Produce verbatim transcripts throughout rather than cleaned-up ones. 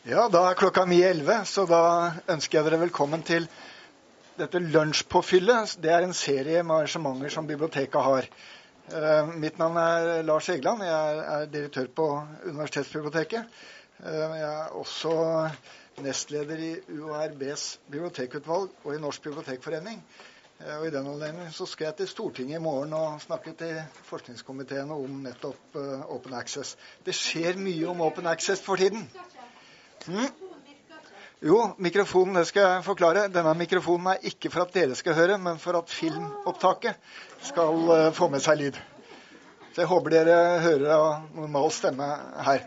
Ja, da er klokka mi elleve, så da ønsker jeg dere velkommen til dette lunsjpåfyllet. Det er en serie med arrangementer som biblioteket har. Uh, mitt navn er Lars Egeland, jeg er, er direktør på Universitetsbiblioteket. Uh, jeg er også nestleder i U A R B's bibliotekutvalg og i Norsk Bibliotekforening. Uh, og i den anledning så skal jeg til Stortinget i morgen og snakke til forskningskomiteene om nettopp uh, Open Access. Det skjer mye om Open Access for tiden. Mm. Jo, mikrofonen, det skal jeg forklare. Denne mikrofonen er ikke for at dere skal høre, men for at filmopptaket skal uh, få med seg lyd. Så jeg håper dere hører av normal stemme her.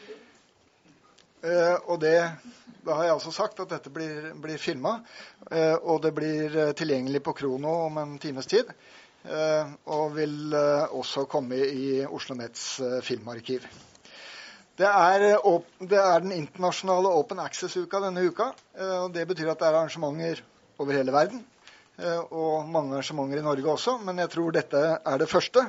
Uh, og det, da har jeg også sagt at dette blir, blir filmet, uh, og det blir uh, tilgjengelig på Krono om en times tid, uh, og vil uh, også komme i Oslo Mets uh, filmarkiv. Det er, det er den internasjonale Open Access-uka denne uka, og det betyr at det er arrangementer over hele verden, og mange arrangementer i Norge også, men jeg tror dette er det første.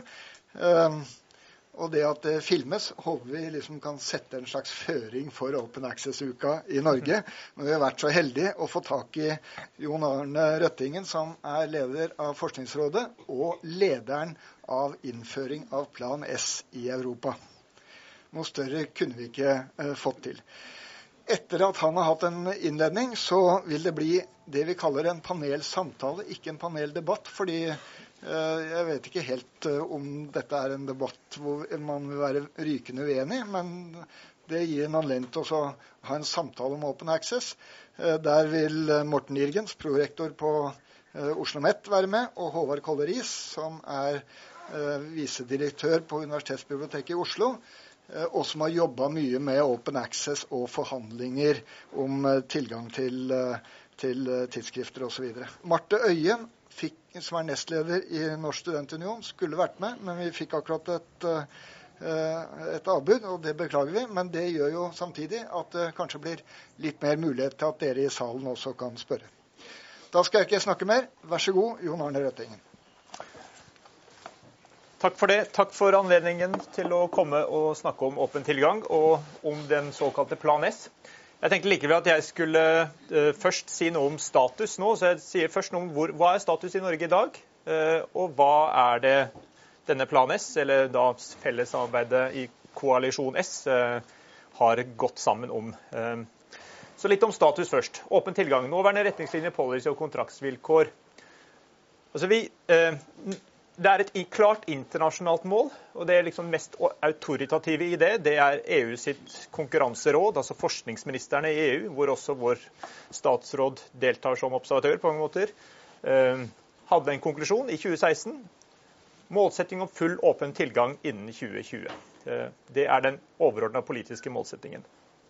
Og det at det filmes, håper vi liksom kan sette en slags føring for Open Access-uka i Norge. Men vi har vært så heldige å få tak i Jon Arne Røttingen, som er leder av Forskningsrådet, og lederen av innføring av Plan S i Europa. Noe større kunne vi ikke uh, fått til. Etter at han har hatt en innledning, så vil det bli det vi kaller en panelsamtale, ikke en paneldebatt, fordi uh, jeg vet ikke helt uh, om dette er en debatt hvor man vil være rykende uenig, men det gir en anledning til å ha en samtale om Open Access. Uh, der vil Morten Irgens, prorektor på uh, Oslo Met, være med, og Håvard Kolleris, som er uh, visedirektør på Universitetsbiblioteket i Oslo, og som har jobbet mye med Open Access og forhandlinger om tilgang til, til tidsskrifter og så videre. Marte Øyen, fikk, som er nestleder i Norsk Studentunion, skulle vært med, men vi fikk akkurat et, et avbud, og det beklager vi. Men det gjør jo samtidig at det kanskje blir litt mer mulighet til at dere i salen også kan spørre. Da skal jeg ikke snakke mer. Vær så god, Jon Arne Røttingen. Takk for det. Takk for anledningen til å komme og snakke om åpen tilgang og om den såkalte Plan S. Jeg tenkte likevel at jeg skulle uh, først si noe om status nå, så jeg sier først noe om hvor, hva er status i Norge i dag, uh, og hva er det denne Plan S, eller da fellessamarbeidet i Koalisjon S, uh, har gått sammen om. Uh, så litt om status først. Åpen tilgang. Nåværende retningslinjer, policy og kontraktsvilkår. Altså vi... Uh, Det er et klart internasjonalt mål, og det er liksom mest autoritative i det. Det er E U sitt konkurranseråd, altså forskningsministerne i E U, hvor også vår statsråd deltar som observatør på mange måter, eh, hadde en konklusjon i tjue seksten. Målsetting om full åpen tilgang innen tjue tjue. Eh, det er den overordnede politiske målsettingen.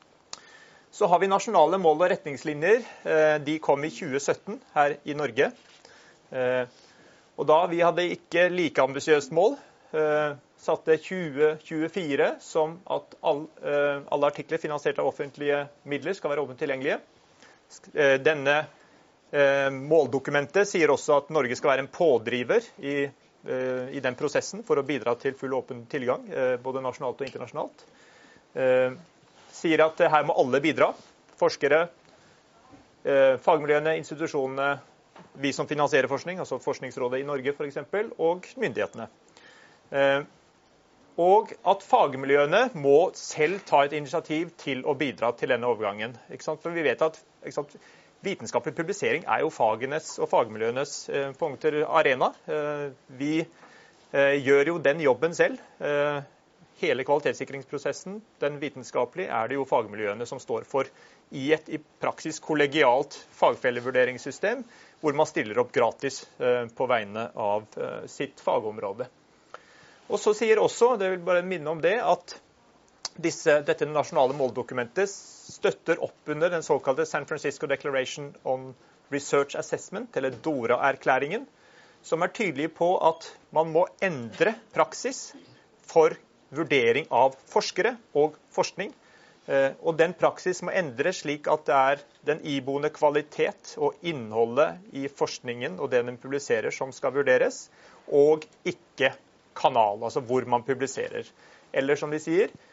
Så har vi nasjonale mål og retningslinjer. Eh, de kom i tjue sytten her i Norge. Eh, Og da vi hadde ikke like ambisiøst mål, eh, satte tjue tjuefire som at all, eh, alle artikler finansiert av offentlige midler skal være åpent tilgjengelige. Eh, denne eh, måldokumentet sier også at Norge skal være en pådriver i, eh, i den prosessen for å bidra til full åpen tilgang, eh, både nasjonalt og internasjonalt. Eh, sier at her må alle bidra. Forskere, eh, fagmiljøene, institusjonene, vi som finansierer forskning, altså Forskningsrådet i Norge for eksempel, og myndighetene. Eh, og at fagmiljøene må selv ta et initiativ til å bidra til denne overgangen. Ikke sant? For vi vet at ikke sant, vitenskapelig publisering er jo fagenes og fagmiljøenes eh, punkter arena. Eh, vi eh, gjør jo den jobben selv. Eh, hele kvalitetssikringsprosessen, den vitenskapelige, er det jo fagmiljøene som står for i et i praksis kollegialt fagfellevurderingssystem, hvor man stiller opp gratis eh, på vegne av eh, sitt fagområde. Og så sier også, det vil bare minne om det, at disse, dette nasjonale måldokumentet støtter opp under den såkalte San Francisco Declaration on Research Assessment, eller DORA-erklæringen, som er tydelig på at man må endre praksis for vurdering av forskere og forskning. Og den praksis må endres slik at det er den iboende kvalitet og innholdet i forskningen og det den publiserer som skal vurderes, og ikke kanal, altså hvor man publiserer. Eller som de sier,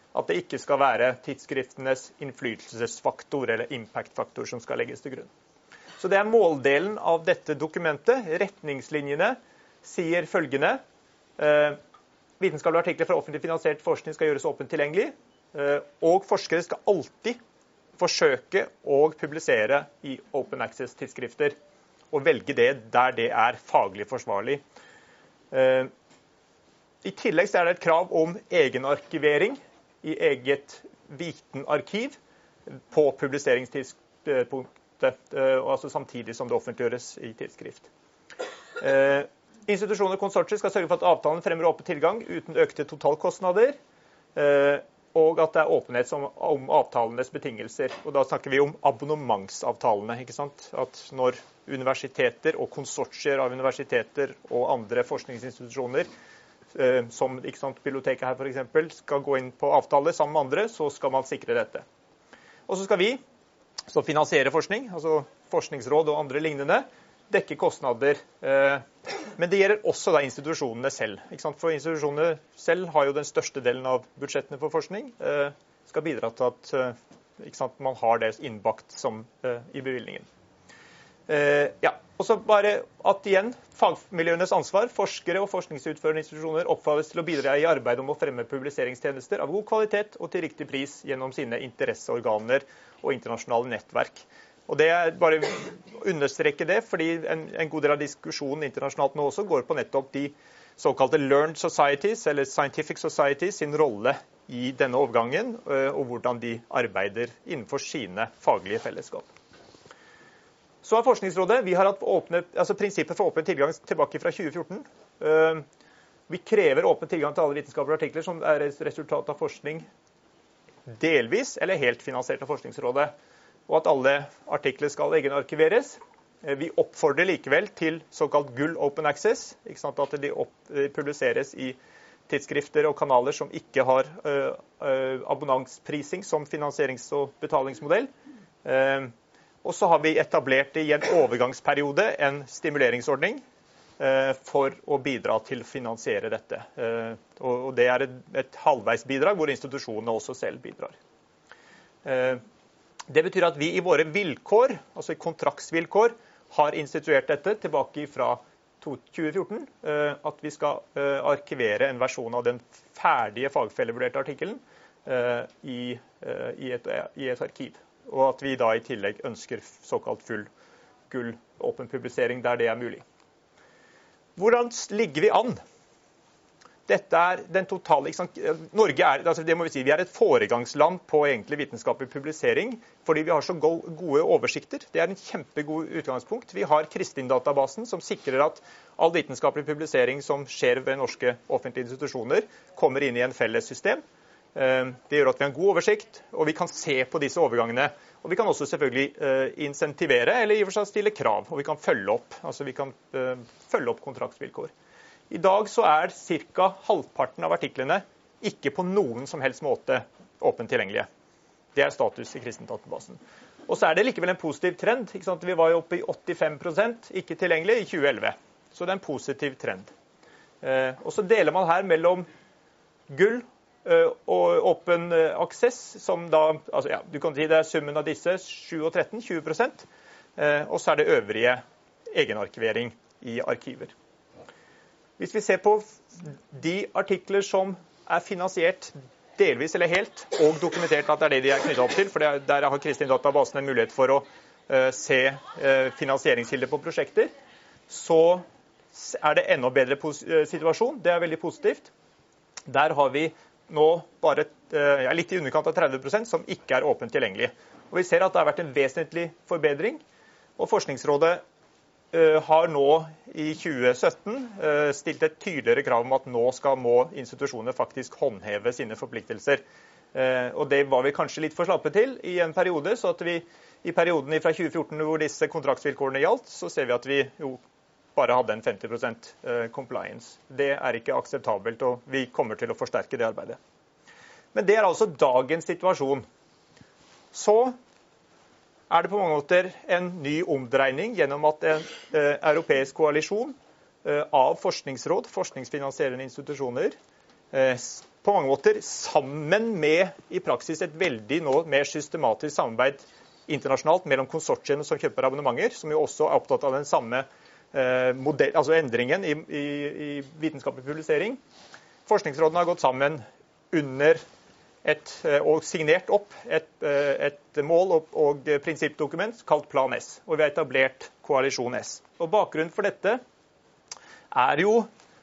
at det ikke skal være tidsskriftenes innflytelsesfaktor eller impactfaktor som skal legges til grunn. Så det er måldelen av dette dokumentet. Retningslinjene sier følgende: eh, vitenskapelige artikler fra offentlig finansiert forskning skal gjøres åpent tilgjengelig, eh, og forskere skal alltid forsøke å publisere i open access-tidsskrifter, og velge det der det er faglig forsvarlig. Eh, I tillegg så er det et krav om egenarkivering i eget vitenarkiv på publiseringstidspunkt, altså samtidig som det offentliggjøres i tidsskrift. Eh, institusjoner og konsortier skal sørge for at avtalen fremmer åpen tilgang uten økte totalkostnader, eh, og at det er åpenhet om, om avtalenes betingelser. Og da snakker vi om abonnementsavtalene, ikke sant? At når universiteter og konsortier av universiteter og andre forskningsinstitusjoner, eh, som ikke sant, biblioteket her for eksempel, skal gå inn på avtale sammen med andre, så skal man sikre dette. Og så skal vi som finansierer forskning, altså forskningsråd og andre lignende, dekke kostnader. Men det gjelder også da institusjonene selv. Ikke sant? For institusjonene selv har jo den største delen av budsjettene for forskning. Skal bidra til at ikke sant, man har det innbakt som i bevilgningen. Ja, og så bare at igjen, fagmiljøenes ansvar, forskere og forskningsutførende institusjoner oppfordres til å bidra i arbeid om å fremme publiseringstjenester av god kvalitet og til riktig pris gjennom sine interesseorganer og internasjonale nettverk. Og det er bare å understreke det, fordi en, en god del av diskusjonen internasjonalt nå også går på nettopp de såkalte learned societies, eller scientific societies, sin rolle i denne overgangen, og hvordan de arbeider innenfor sine faglige fellesskap. Så har Forskningsrådet, vi har hatt åpne, altså prinsippet for åpen tilgang tilbake fra tjue fjorten. Vi krever åpen tilgang til alle vitenskapelige artikler som er et resultat av forskning delvis eller helt finansiert av Forskningsrådet, og at alle artikler skal egenarkiveres. Vi oppfordrer likevel til såkalt gull open access, ikke sant, at de opp, publiseres i tidsskrifter og kanaler som ikke har uh, uh, abonnementsprising som finansierings- og betalingsmodell. Uh, og så har vi etablert i en overgangsperiode en stimuleringsordning uh, for å bidra til å finansiere dette. Uh, og, og det er et, et halvveisbidrag hvor institusjonene også selv bidrar. Uh, Det betyr at vi i våre vilkår, altså i kontraktsvilkår, har instituert dette tilbake fra tjue fjorten, at vi skal arkivere en versjon av den ferdige fagfellevurderte artikkelen i, i, et, i et arkiv. Og at vi da i tillegg ønsker såkalt full gull åpen publisering der det er mulig. Hvordan ligger vi an? Dette er den totale, ikke sant? Norge er, altså det må vi si, vi er et foregangsland på egentlig vitenskapelig publisering, fordi vi har så gode oversikter. Det er en kjempegod utgangspunkt. Vi har Cristin-databasen som sikrer at all vitenskapelig publisering som skjer ved norske offentlige institusjoner kommer inn i en felles system. Det gjør at vi har en god oversikt, og vi kan se på disse overgangene. Og vi kan også selvfølgelig insentivere, eller i og for seg stille krav, og vi kan følge opp, altså vi kan følge opp kontraktsvilkår. I dag så er ca. halvparten av artiklene ikke på noen som helst måte åpent tilgjengelige. Det er status i Cristin-databasen. Og så er det likevel en positiv trend. Ikke sant? Vi var jo oppe i åttifem prosent ikke tilgjengelig i tjue elleve. Så det er en positiv trend. Eh, og så deler man her mellom gull eh, og open access, som da, altså ja, du kan si det er summen av disse, sju og tretten, tjue prosent. Eh, og så er det øvrige egenarkivering i arkiver. Hvis vi ser på de artikler som er finansiert delvis eller helt, og dokumentert at det er det de er knyttet opp til, for er, der har Cristin-databasen en mulighet for å uh, se uh, finansieringskilder på prosjekter, så er det enda bedre situasjon. Det er veldig positivt. Der har vi nå bare uh, ja, litt i underkant av tretti prosent som ikke er åpent tilgjengelig. Og vi ser at det har vært en vesentlig forbedring, og Forskningsrådet har nå i tjue sytten stilt et tydeligere krav om at nå skal må institusjoner faktisk håndheve sine forpliktelser. Og det var vi kanskje litt for slappe til i en periode, så at vi i perioden fra tjue fjorten hvor disse kontraktsvilkårene gjaldt, så ser vi at vi jo bare hadde en femti prosent compliance. Det er ikke akseptabelt, og vi kommer til å forsterke det arbeidet. Men det er altså dagens situasjon. Så er det på mange måter en ny omdreining gjennom at en eh, europeisk koalisjon eh, av forskningsråd, forskningsfinansierende institusjoner, eh, på mange måter sammen med i praksis et veldig nå mer systematisk samarbeid internasjonalt mellom konsortiene som kjøper abonnementer, som jo også er opptatt av den samme eh, modell, altså endringen i, i, i vitenskapelig publisering. Forskningsrådene har gått sammen under et, og signert opp et, et mål- og, og prinsippdokument kalt Plan S, og vi har etablert Koalisjon S. Og bakgrunnen for dette er jo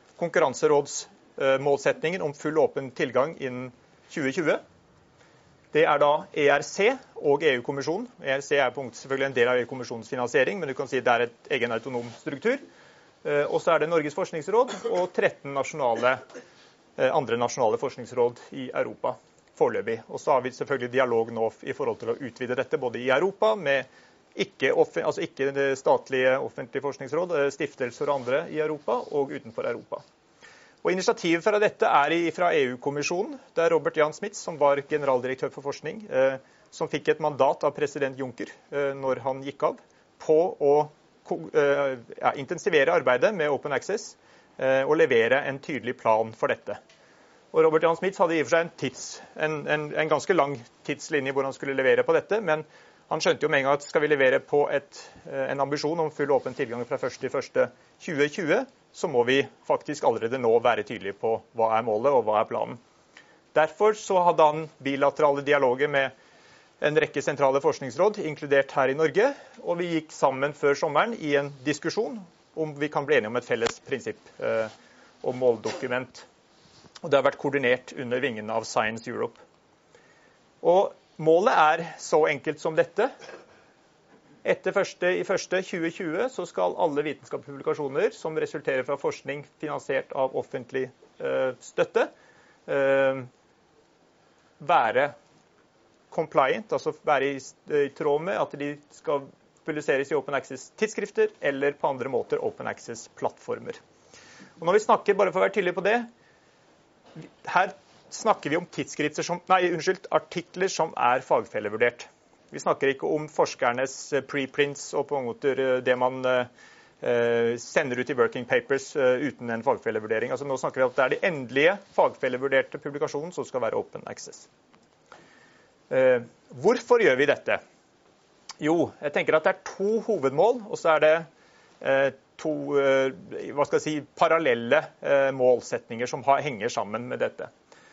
konkurranserådsmålsetningen om full åpen tilgang innen tjue tjue. Det er da E R C og E U-kommisjonen. E R C er selvfølgelig en del av E U-kommisjonens finansiering, men du kan si det er et egen autonom struktur. Og så er det Norges forskningsråd og tretten nasjonale, andre nasjonale forskningsråd i Europa foreløpig. Og så har vi selvfølgelig dialog nå i forhold til å utvide dette, både i Europa med ikke, altså ikke det statlige offentlige forskningsråd, stiftelser og andre i Europa, og utenfor Europa. Og initiativet fra dette er fra E U-kommisjonen. Det er Robert Jan Smits, som var generaldirektør for forskning, eh, som fikk et mandat av president Juncker eh, når han gikk av, på å eh, ja, intensivere arbeidet med Open Access eh, og levere en tydelig plan for dette. Og Robert Jan Smits hadde i og for seg en, tids, en, en, en ganske lang tidslinje hvor han skulle levere på dette, men han skjønte jo med en gang at skal vi levere på et, en ambisjon om full åpen tilgang fra første januar tjue tjue, så må vi faktisk allerede nå være tydelige på hva er målet og hva er planen. Derfor så hadde han bilaterale dialoger med en rekke sentrale forskningsråd, inkludert her i Norge, og vi gikk sammen før sommeren i en diskusjon om vi kan bli enige om et felles prinsipp eh, og måldokument. Og det har vært koordinert under vingen av Science Europe. Og målet er så enkelt som dette. Etter første, i første tjue tjue så skal alle vitenskapelige publikasjoner som resulterer fra forskning finansiert av offentlig eh, støtte, eh, være compliant, altså være i, i tråd med at de skal publiseres i Open Access tidsskrifter eller på andre måter Open Access plattformer. Og når vi snakker, bare for å være tydelig på det, her snakker vi om tidsskrifter som, nei, unnskyld, artikler som er fagfellevurdert. Vi snakker ikke om forskernes preprints og på en måte det man eh, sender ut i working papers eh, uten en fagfellevurdering. Altså nå snakker vi om at det er de endelige fagfellevurderte publikasjonen som skal være Open Access. Eh, hvorfor gjør vi dette? Jo, jeg tenker at det er to hovedmål, og så er det eh, to eh, hva skal jeg si, parallelle eh, målsetninger som har, henger sammen med dette.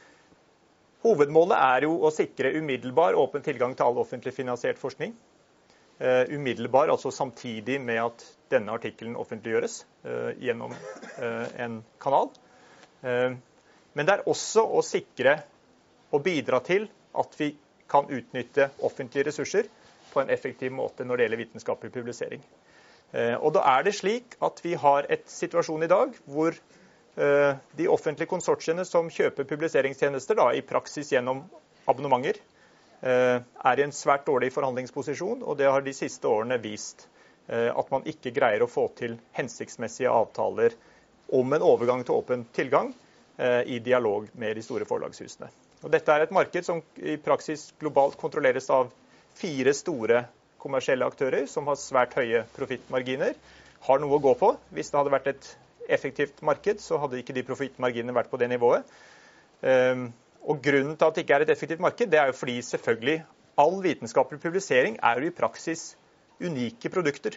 Hovedmålet er jo å sikre umiddelbar åpen tilgang til all offentlig finansiert forskning. Uh, umiddelbar, altså samtidig med at denne artikkelen offentliggjøres uh, gjennom uh, en kanal. Uh, men det er også å sikre og bidra til at vi kan utnytte offentlige ressurser på en effektiv måte når det gjelder vitenskapelig publisering. Uh, og da er det slik at vi har et situasjon i dag hvor de offentlige konsortiene som kjøper publiseringstjenester da, i praksis gjennom abonnementer, er i en svært dårlig forhandlingsposisjon, og det har de siste årene vist at man ikke greier å få til hensiktsmessige avtaler om en overgang til åpen tilgang i dialog med de store forlagshusene. Og dette er et marked som i praksis globalt kontrolleres av fire store kommersielle aktører som har svært høye profittmarginer, har noe å gå på. Hvis det hadde vært et effektivt marked, så hadde ikke de profittmarginene vært på det nivået. Um, og grunnen til at det ikke er et effektivt marked, det er jo fordi selvfølgelig all vitenskapelig publisering er jo i praksis unike produkter.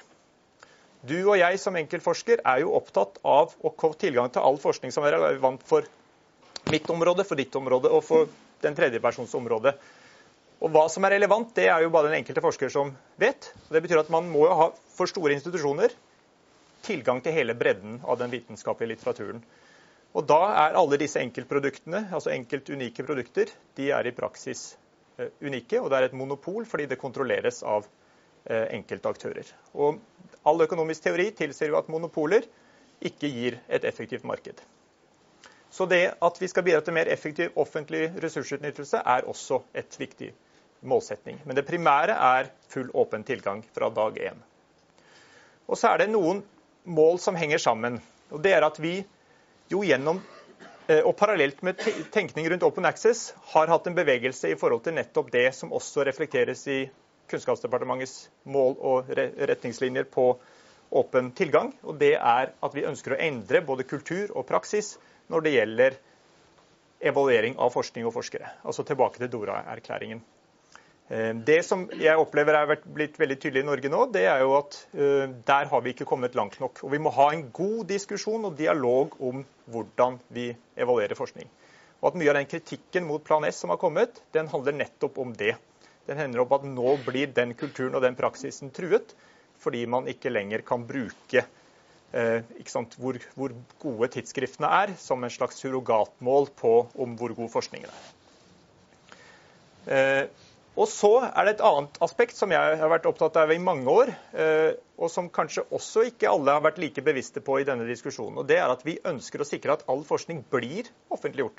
Du og jeg som enkeltforsker er jo opptatt av å få tilgang til all forskning som er relevant for mitt område, for ditt område og for den tredje persons område. Og hva som er relevant, det er jo bare den enkelte forsker som vet. Det betyr at man må jo ha for store institusjoner tilgang til hele bredden av den vitenskapelige litteraturen. Og da er alle disse enkeltproduktene, altså enkelt unike produkter, de er i praksis uh, unike, og det er et monopol fordi det kontrolleres av uh, enkelte aktører. Og all økonomisk teori tilsier jo at monopoler ikke gir et effektivt marked. Så det at vi skal bidra til mer effektiv offentlig ressursutnyttelse er også et viktig målsetning. Men det primære er full åpen tilgang fra dag én. Og så er det noen mål som henger sammen, og det er at vi jo gjennom og parallelt med tenkning rundt Open Access har hatt en bevegelse i forhold til nettopp det som også reflekteres i Kunnskapsdepartementets mål og retningslinjer på åpen tilgang, og det er at vi ønsker å endre både kultur og praksis når det gjelder evaluering av forskning og forskere. Altså tilbake til Dora-erklæringen. Det som jeg opplever er blitt veldig tydelig i Norge nå, det er jo at uh, der har vi ikke kommet langt nok. Og vi må ha en god diskusjon og dialog om hvordan vi evaluerer forskning. Og at mye av den kritikken mot Plan S som har kommet, den handler nettopp om det. Den handler om at nå blir den kulturen og den praksisen truet, fordi man ikke lenger kan bruke uh, ikke sant, hvor, hvor gode tidsskriftene er, som en slags surrogatmål på om hvor god forskningen er. Uh, Og så er det et annet aspekt som jeg har vært opptatt av i mange år, og som kanskje også ikke alle har vært like bevisste på i denne diskusjonen. Og det er at vi ønsker å sikre at all forskning blir offentliggjort.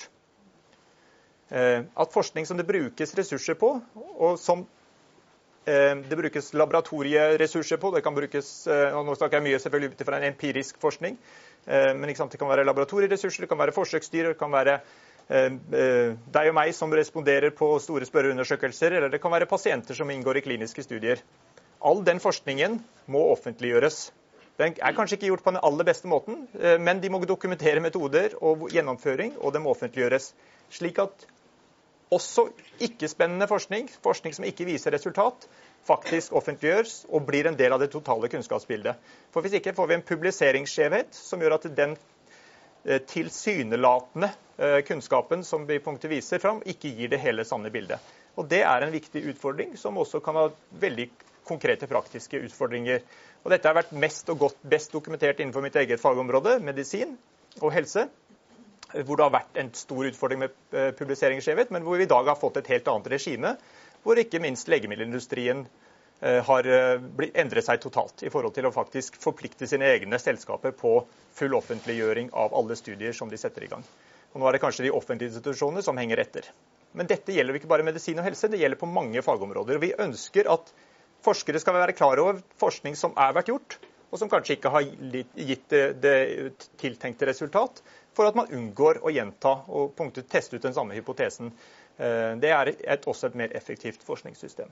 At forskning som det brukes ressurser på, og som det brukes laboratorieressurser på, det kan brukes, og nå snakker jeg mye selvfølgelig ut fra en empirisk forskning, men ikke sant, det kan være laboratorieressurser, det kan være forsøksdyr, det kan være deg og meg som responderer på store spørreundersøkelser, eller det kan være pasienter som inngår i kliniske studier. All den forskningen må offentliggjøres. Den er kanskje ikke gjort på den aller beste måten, men de må dokumentere metoder og gjennomføring, og det må offentliggjøres. Slik at også ikke-spennende forskning, forskning som ikke viser resultat, faktisk offentliggjøres og blir en del av det totale kunnskapsbildet. For hvis ikke får vi en publiseringsskjevhet som gjør at den tilsynelatende kunnskapen som vi punktet viser fram, ikke gir det hele sanne bildet. Og det er en viktig utfordring, som også kan ha veldig konkrete praktiske utfordringer. Og dette har vært mest og godt, best dokumentert innenfor mitt eget fagområde, medisin og helse, hvor det har vært en stor utfordring med publiseringsskjevhet, men hvor vi i dag har fått et helt annet regime, hvor ikke minst legemiddelindustrien har endret seg totalt i forhold til å faktisk forplikte sine egne selskaper på full offentliggjøring av alle studier som de setter i gang. Og nå er det kanskje de offentlige institusjonene som henger etter. Men dette gjelder ikke bare medisin og helse, det gjelder på mange fagområder. Og vi ønsker at forskere skal være klar over forskning som er vært gjort, og som kanskje ikke har gitt det, det tiltenkte resultat, for at man unngår å gjenta og punktet teste ut den samme hypotesen. Det er et, også et mer effektivt forskningssystem.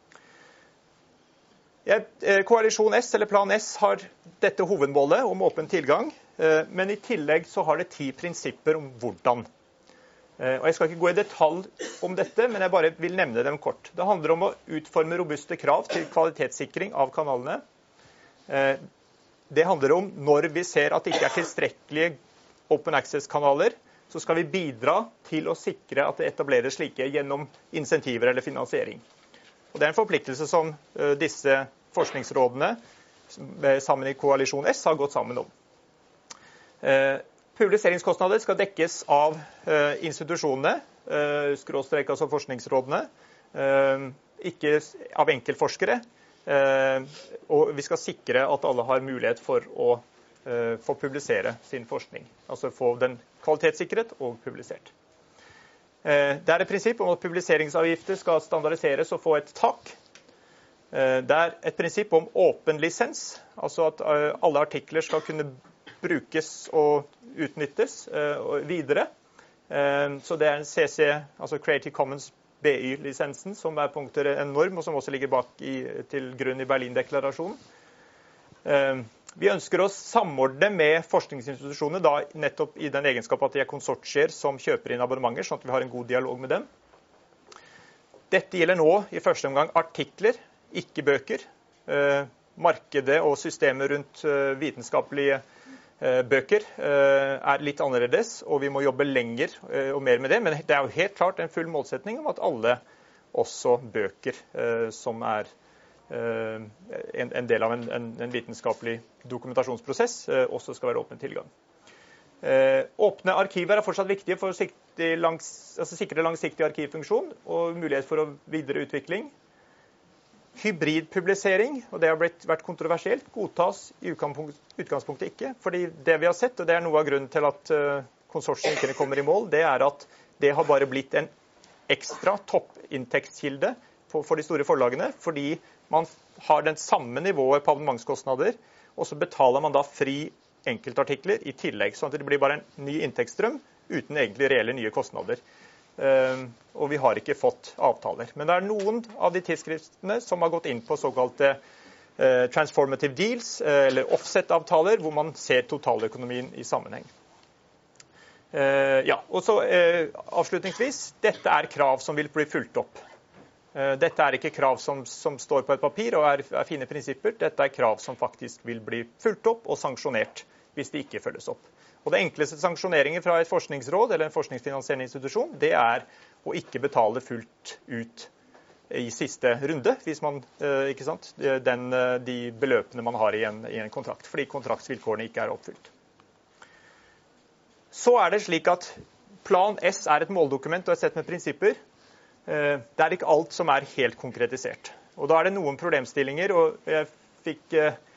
Koalisjon S, eller Plan S, har dette hovedmålet om åpen tilgang, men i tillegg så har det ti prinsipper om hvordan. Og jeg skal ikke gå i detalj om dette, men jeg bare vil nevne dem kort. Det handler om å utforme robuste krav til kvalitetssikring av kanalene. Det handler om når vi ser at det ikke er tilstrekkelige open access-kanaler, så skal vi bidra til å sikre at det etableres slike gjennom insentiver eller finansiering. Og det er en forpliktelse som disse forskningsrådene sammen i Koalisjon S har gått sammen om. Publiseringskostnader skal dekkes av institusjonene, skråstrek altså forskningsrådene, ikke av enkeltforskere, og vi skal sikre at alle har mulighet for å få publisere sin forskning, altså få den kvalitetssikret og publisert. Det er et prinsipp om at publiseringsavgifter skal standardiseres og få et tak. Det er et prinsipp om åpen lisens, altså at alle artikler skal kunne brukes og utnyttes videre. Så det er en C C, altså Creative Commons B Y-lisensen, som er punkter en norm, og som også ligger bak i, til grunn i Berlin-deklarasjonen. Vi ønsker å samordne med forskningsinstitusjoner, da nettopp i den egenskap at de er konsortier som kjøper inn abonnementer, sånn at vi har en god dialog med dem. Dette gjelder nå i første omgang artikler, ikke bøker. Markedet og systemet rundt vitenskapelige bøker er litt annerledes, og vi må jobbe lenger og mer med det, men det er jo helt klart en full målsetning om at alle, også bøker som er en, en del av en, en, en vitenskapelig dokumentasjonsprosess, også skal være åpen tilgang. Åpne arkiver er fortsatt viktige for å langs, altså sikre langsiktig arkivfunksjon og mulighet for å videre utvikling. Hybridpublisering, og det har blitt, vært kontroversielt, godtas i utgangspunktet ikke, fordi det vi har sett, og det er noe av grunnen til at konsortiet ikke kommer i mål, det er at det har bare blitt en ekstra toppinntektskilde for de store forlagene, fordi man har den samme nivået på abonnementskostnader, og så betaler man da fri enkeltartikler i tillegg, sånn at det blir bare en ny inntektsstrøm uten egentlig reelle nye kostnader. Uh, og vi har ikke fått avtaler. Men det er noen av de tidsskriftene som har gått inn på såkalte uh, transformative deals, uh, eller offset-avtaler, hvor man ser totaløkonomien i sammenheng. Uh, ja, og så uh, avslutningsvis, dette er krav som vil bli fulgt opp. Uh, dette er ikke krav som, som står på et papir og er, er fine prinsipper. Dette er krav som faktisk vil bli fulgt opp og sanksjonert hvis de ikke følges opp. Og det enkleste sanksjoneringen fra et forskningsråd eller en forskningsfinansierende institusjon, det er å ikke betale fullt ut i siste runde, hvis man, uh, ikke sant, den, uh, de beløpene man har i en, i en kontrakt, fordi kontraktsvilkårene ikke er oppfylt. Så er det slik at Plan S er et måldokument og et sett med prinsipper. Det er ikke alt som er helt konkretisert. Og da er det noen problemstillinger, og jeg fikk...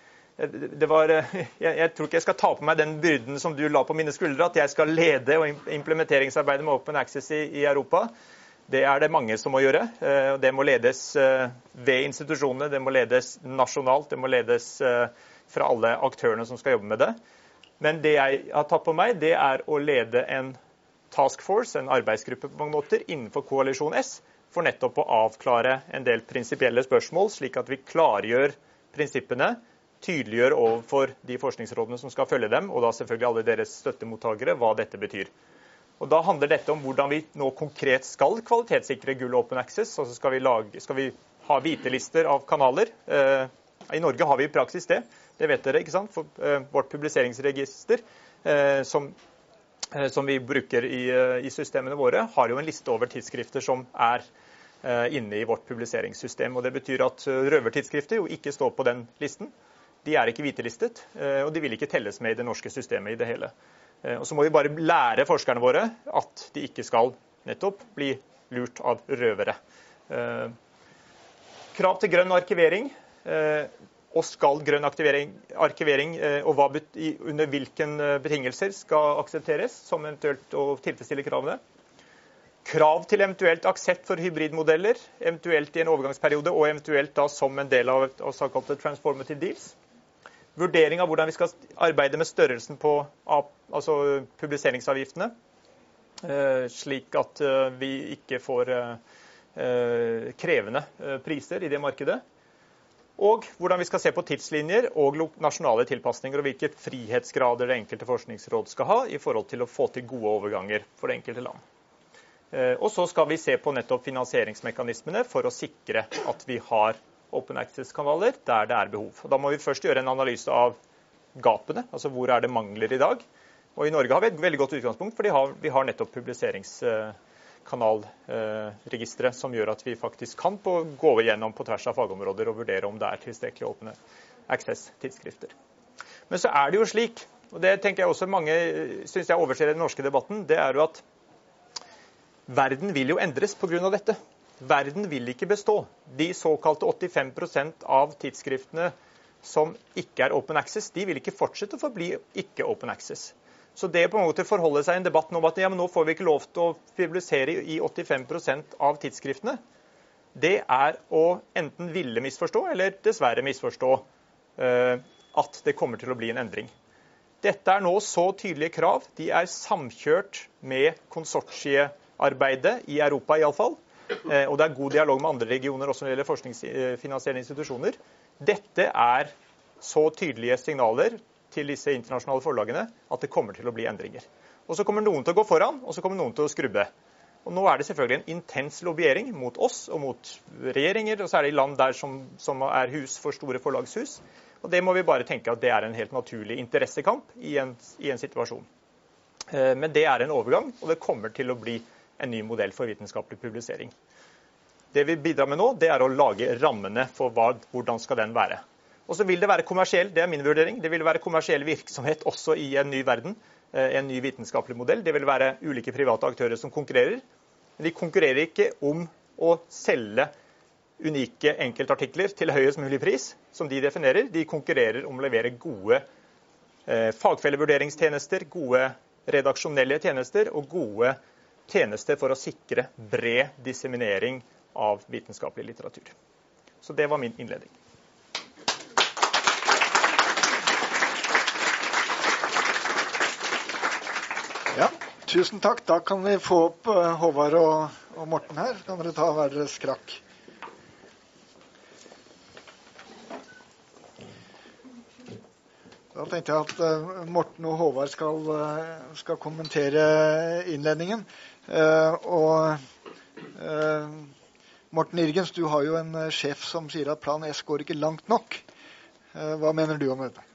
Det var, jeg, jeg tror ikke jeg skal ta på meg den byrden som du la på mine skuldre, at jeg skal lede og implementeringsarbeidet med Open Access i, i Europa. Det er det mange som må gjøre. Det må ledes ved institusjonene, det må ledes nasjonalt, det må ledes fra alle aktørene som skal jobbe med det. Men det jeg har tatt på meg, det er å lede en task force, en arbeidsgruppe på mange måter, innenfor Koalisjon S, for nettopp å avklare en del prinsipielle spørsmål, slik at vi klargjør prinsippene, tydeliggjør overfor de forskningsrådene som skal følge dem, og da selvfølgelig alle deres støttemottakere, hva dette betyr. Og da handler dette om hvordan vi nå konkret skal kvalitetssikre Gull Open Access, og så skal vi, lage, skal vi ha hvitelister av kanaler. I Norge har vi i praksis det. Det vet dere, ikke sant? For uh, vårt publiseringsregister, uh, som, uh, som vi bruker i, uh, i systemene våre, har jo en liste over tidsskrifter som er uh, inne i vårt publiseringssystem. Og det betyr at uh, røvertidsskrifter jo ikke står på den listen. De er ikke hvitelistet, uh, og de vil ikke telles med i det norske systemet i det hele. Uh, og så må vi bare lære forskerne våre at de ikke skal nettopp bli lurt av røvere. Uh, krav til grønn arkivering. Uh, Og skal grønn arkivering, arkivering eh, og hva bet, i, under hvilken betingelser skal aksepteres, som eventuelt å tilfredsstille kravene. Krav til eventuelt aksept for hybridmodeller, eventuelt i en overgangsperiode, og eventuelt da som en del av, av såkalte transformative deals. Vurdering av hvordan vi skal arbeide med størrelsen på altså publiseringsavgiftene, eh, slik at eh, vi ikke får eh, krevende eh, priser i det markedet. Og hvordan vi skal se på tidslinjer og nasjonale tilpasninger, og hvilke frihetsgrader det enkelte forskningsråd skal ha i forhold til å få til gode overganger for det enkelte land. Og så skal vi se på nettopp finansieringsmekanismene for å sikre at vi har Open Access-kanaler der det er behov. Og da må vi først gjøre en analyse av gapene, altså hvor er det mangler i dag. Og i Norge har vi et veldig godt utgangspunkt, for vi har nettopp publiserings kanalregistre som gjør at vi faktisk kan på, gå igjennom på tvers av fagområder og vurdere om det er tilstrekkelig åpne access-tidsskrifter. Men så er det jo slik, og det tenker jeg også mange synes jeg overser i den norske debatten, det er jo at verden vil jo endres på grunn av dette. Verden vil ikke bestå. De såkalte åttifem prosent av tidsskriftene som ikke er open access, de vil ikke fortsette å forbli ikke open access. Så det på en måte forholder seg i en debatt om at ja, men nå får vi ikke lov til å publisere i åttifem prosent av tidsskriftene. Det er å enten ville misforstå, eller dessverre misforstå uh, at det kommer til å bli en endring. Dette er nå så tydelige krav. De er samkjørt med konsortiearbeidet i Europa i alle fall. Uh, og det er god dialog med andre regioner også når det gjelder forskningsfinansierende institusjoner. Dette er så tydelige signaler til disse internasjonale forlagene, at det kommer til å bli endringer. Og så kommer noen til å gå foran, og så kommer noen til å skrubbe. Og nå er det selvfølgelig en intens lobbyering mot oss og mot regjeringer, og så er det i land der som, som er hus for store forlagshus. Og det må vi bare tenke at det er en helt naturlig interessekamp i en, i en situasjon. Eh, men det er en overgang, og det kommer til å bli en ny modell for vitenskapelig publisering. Det vi bidrar med nå, det er å lage rammene for hva, hvordan skal den være. Og så vil det være kommersiell, det er min vurdering, det vil være kommersiell virksomhet også i en ny verden, en ny vitenskapelig modell. Det vil være ulike private aktører som konkurrerer. Men de konkurrerer ikke om å selge unike enkeltartikler til høyest mulig pris, som de definerer. De konkurrerer om å levere gode eh, fagfellevurderingstjenester, gode redaksjonelle tjenester og gode tjenester for å sikre bred disseminering av vitenskapelig litteratur. Så det var min innledning. Ja, tusen takk. Da kan vi få opp Håvard og, og Morten her. Kan dere ta hver deres skrakk. Da tenkte jeg at uh, Morten og Håvard skal, uh, skal kommentere innledningen. Uh, og uh, Morten Irgens, du har jo en uh, sjef som sier at plan S går ikke langt nok. Uh, hva mener du om dette?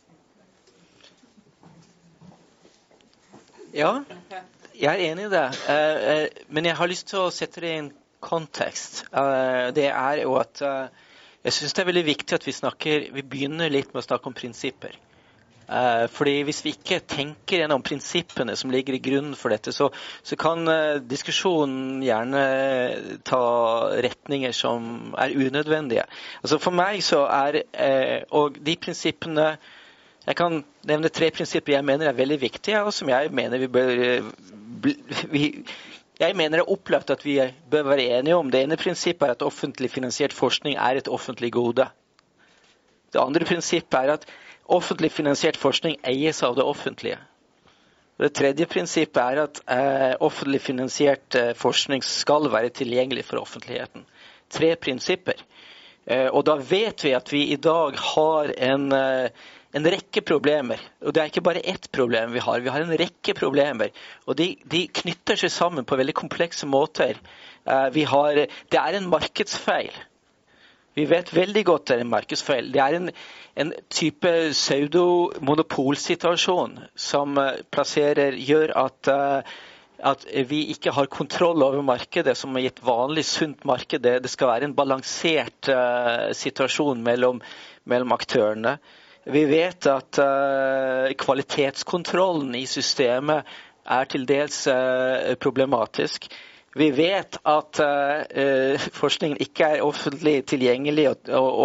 Ja, jeg er enig i det. Uh, uh, men jeg har lyst til å sette det i en kontekst. Uh, det er jo at uh, jeg synes det er veldig viktig at vi snakker, vi begynner litt med å snakke om prinsipper. Uh, fordi hvis vi ikke tenker gjennom prinsippene som ligger i grunnen for dette, så, så kan uh, diskusjonen gjerne ta retninger som er unødvendige. Altså for meg så er, uh, og de prinsippene, jeg kan nevne tre prinsipper jeg mener er veldig viktige, og som jeg mener vi bør, uh, vi, Jeg mener det er opplagt at vi bør være enige om. Det ene prinsippet er at offentlig finansiert forskning er et offentlig gode. Det andre prinsippet er at offentlig finansiert forskning eies av det offentlige. Det tredje prinsippet er at eh, offentlig finansiert eh, forskning skal være tilgjengelig for offentligheten. Tre prinsipper. Eh, og da vet vi at vi i dag har en... Eh, En rekke problemer, og det er ikke bare ett problem vi har, vi har en rekke problemer, og de, de knytter seg sammen på veldig komplekse måter. Uh, vi har, det er en markedsfeil. Vi vet veldig godt det er en markedsfeil. Det er en, en type pseudo-monopolsituasjon som uh, plasserer, gjør at, uh, at vi ikke har kontroll over markedet, som er et vanlig sunt marked. Det, det skal være en balansert uh, situasjon mellom, mellom aktørene. Vi vet at uh, kvalitetskontrollen i systemet er til dels uh, problematisk. Vi vet at uh, uh, forskningen ikke er offentlig tilgjengelig og, og,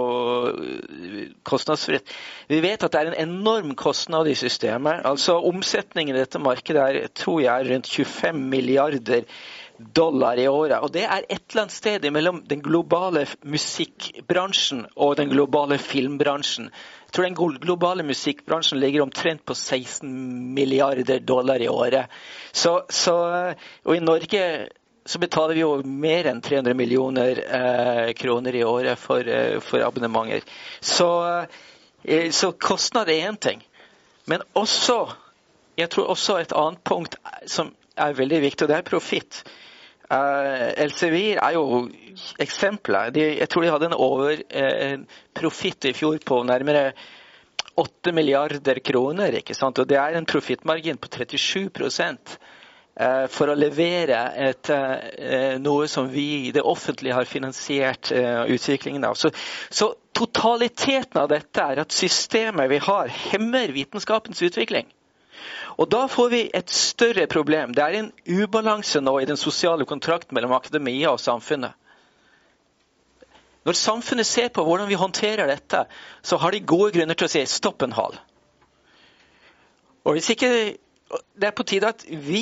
og kostnadsfritt. Vi vet at det er en enorm kostnad i systemet. Altså omsetningen i dette markedet er, tror jeg, er rundt tjuefem milliarder dollar i året. Og det er et eller annet sted mellom den globale musikkbransjen og den globale filmbransjen. Jeg tror den globale musikkbransjen ligger omtrent på seksten milliarder dollar i året. Så, så, og i Norge så betaler vi jo mer enn tre hundre millioner eh, kroner i året for, eh, for abonnementer. Så, eh, så kostnad er en ting. Men også, jeg tror også et annet punkt som er veldig viktig, og det er profitt. Uh, Elsevier er jo eksempler. De, jeg tror de hadde en over uh, profitt i fjor på nærmere åtte milliarder kroner, ikke sant? Og det er en profittmargin på trettisju prosent uh, for å levere et, uh, noe som vi, det offentlige, har finansiert uh, utviklingen av. Så, så totaliteten av dette er at systemet vi har hemmer vitenskapens utvikling. Og da får vi et større problem. Det er en ubalanse nå i den sosiale kontrakten mellom akademia og samfunnet. Når samfunnet ser på hvordan vi håndterer dette, så har de gode grunner til å si stopp en hal. Og hvis ikke det er på tide at vi,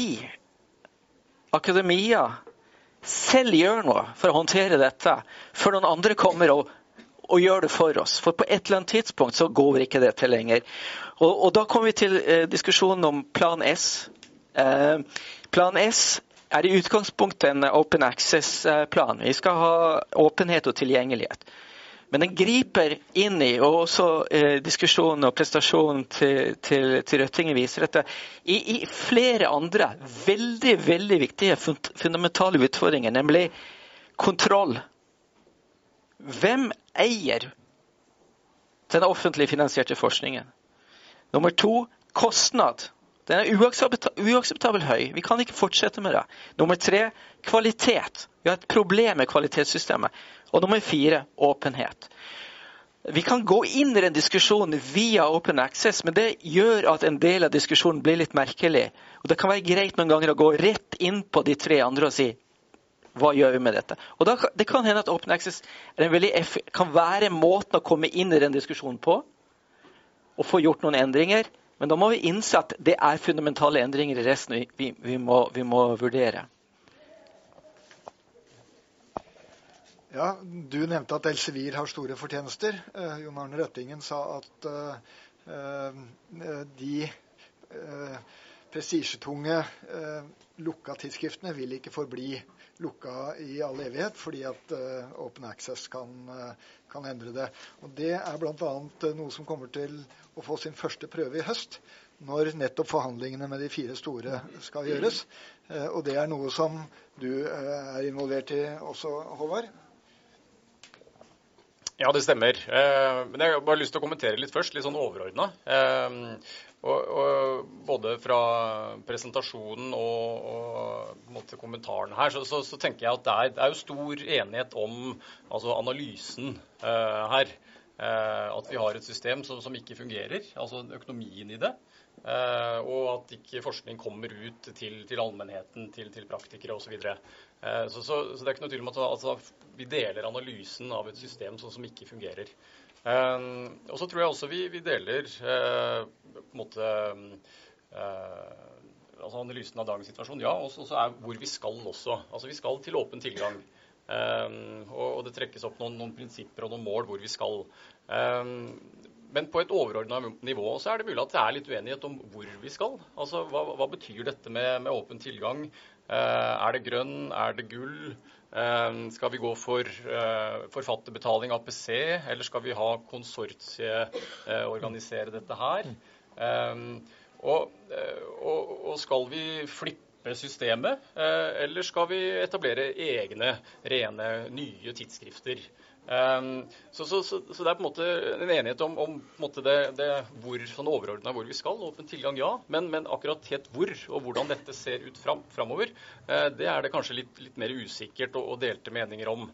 akademia, selv gjør noe for å håndtere dette, før noen andre kommer og og gjør det for oss. For på et eller annet tidspunkt så går ikke det til lenger. Og, og da kommer vi til eh, diskusjonen om plan S. Eh, plan S er i utgangspunktet en open access-plan. Vi skal ha åpenhet og tilgjengelighet. Men den griper inn i, og også eh, diskusjonen og prestasjonen til, til, til Røttingen viser dette, i, i flere andre veldig, veldig viktige fund- fundamentale utfordringer, nemlig kontroll. Hvem eier den offentlig finansierte forskningen? Nummer to, kostnad. Den er uakseptabelt, uakseptabelt høy. Vi kan ikke fortsette med det. Nummer tre, kvalitet. Vi har et problem med kvalitetssystemet. Og nummer fire, åpenhet. Vi kan gå inn i den diskusjonen via open access, men det gjør at en del av diskusjonen blir litt merkelig. Og det kan være greit noen ganger å gå rett inn på de tre andre og si, hva gjør vi med dette? Og da, det kan hende at open access er en veldig eff- kan være måten å komme inn i den diskusjonen på, og få gjort noen endringer, men da må vi innse at det er fundamentale endringer i resten vi, vi, vi, må, vi må vurdere. Ja, du nevnte at Elsevier har store fortjenester. Uh, Jon Arne Røttingen sa at uh, uh, de uh, prestisjetunge uh, lukka tidsskriftene vil ikke forbli lukka i all evighet, fordi at uh, Open Access kan, uh, kan endre det. Og det er blant annet noe som kommer til å få sin første prøve i høst, når nettopp forhandlingene med de fire store skal gjøres. Uh, og det er noe som du uh, er involvert i også, Håvard? Ja, det stemmer. Eh, men jeg har bare lyst til å kommentere litt først, litt sånn overordnet. Eh, og, og både fra presentasjonen og, og måte, kommentaren her, så, så, så tenker jeg at det er, det er jo stor enighet om altså, analysen eh, her. Eh, at vi har et system som, som ikke fungerer, altså økonomien i det. Eh, og at ikke forskning kommer ut til, til allmennheten, til, til praktikere og så videre. Eh, så, så, så det er ikke noe tvil om at altså, vi deler analysen av et system som, som ikke fungerer. Eh, og så tror jeg også vi, vi deler eh, på en måte eh, altså analysen av dagens situasjon, ja, og så er hvor vi skal også. Altså vi skal til åpen tilgang. Um, og, og det trekkes opp noen, noen prinsipper og noen mål hvor vi skal. Um, men på et overordnet nivå så er det mulig at det er litt uenighet om hvor vi skal. Altså, hva, hva betyr dette med, med åpen tilgang? Uh, er det grønn? Er det gull? Um, skal vi gå for uh, forfatterbetaling A P C, eller skal vi ha konsortie uh, organisere dette her? Um, og, uh, og, og skal vi flippe systemet, eller skal vi etablere egne, rene, nye tidsskrifter? Så, så, så, så det er på en måte en enighet om, om på en måte det, det hvor, sånn overordnet hvor vi skal, åpen tilgang, ja, men, men akkurat helt hvor, og hvordan dette ser ut fram, fremover, det er det kanskje litt, litt mer usikkert og, og delte meninger om.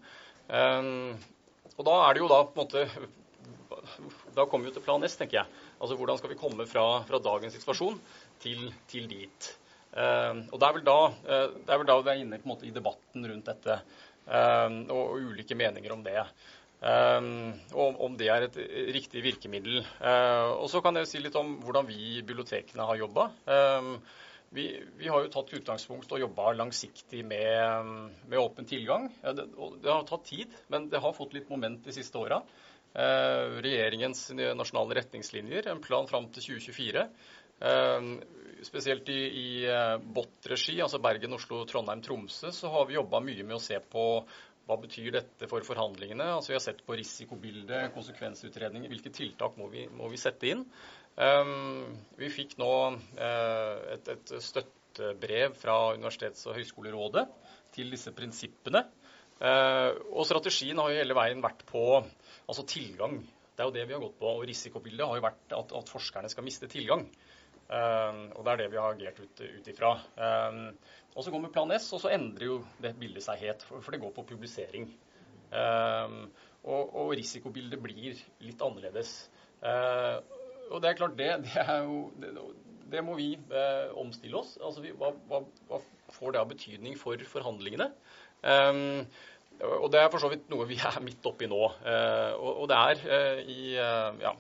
Og da er det jo da på en måte, da kommer vi jo til plan S, tenker jeg. Altså hvordan skal vi komme fra, fra dagens situasjon til, til dit? Uh, og det er vel da uh, det er vel da vi er inne på en måte i debatten rundt dette uh, og, og ulike meninger om det um, og om det er et riktig virkemiddel. Uh, og så kan jeg si litt om hvordan vi i bibliotekene har jobbet. Um, vi, vi har jo tatt utgangspunkt og jobbet langsiktig med, med åpen tilgang. Ja, det, det har tatt tid, men det har fått litt moment de siste årene. Uh, regjeringens nasjonale retningslinjer, en plan fram til tjue tjuefire. Uh, spesielt i, i uh, B O T-regi, altså Bergen, Oslo, Trondheim, Tromsø, så har vi jobbet mye med å se på hva betyr dette for forhandlingene. Altså vi har sett på risikobildet, konsekvensutredninger, hvilke tiltak må vi, må vi sette inn. Um, vi fikk nå uh, et, et støttebrev fra Universitets- og Høyskolerådet til disse prinsippene. Uh, og strategien har jo hele veien vært på altså tilgang. Det er jo det vi har gått på, og risikobildet har jo vært at, at forskerne skal miste tilgang. Um, og det er det vi har agert ut, ut ifra. Um, og så kommer plan S, og så endrer jo det bildet seg helt, for, for det går på publisering. Um, og, og risikobildet blir litt annerledes. Uh, og det er klart, det, det, er jo, det, det må vi uh, omstille oss. Altså, vi, hva, hva, hva får det av betydning for forhandlingene? Um, og det er for så vidt noe vi er midt oppe i nå. Uh, og, og det er uh, i... Uh, ja...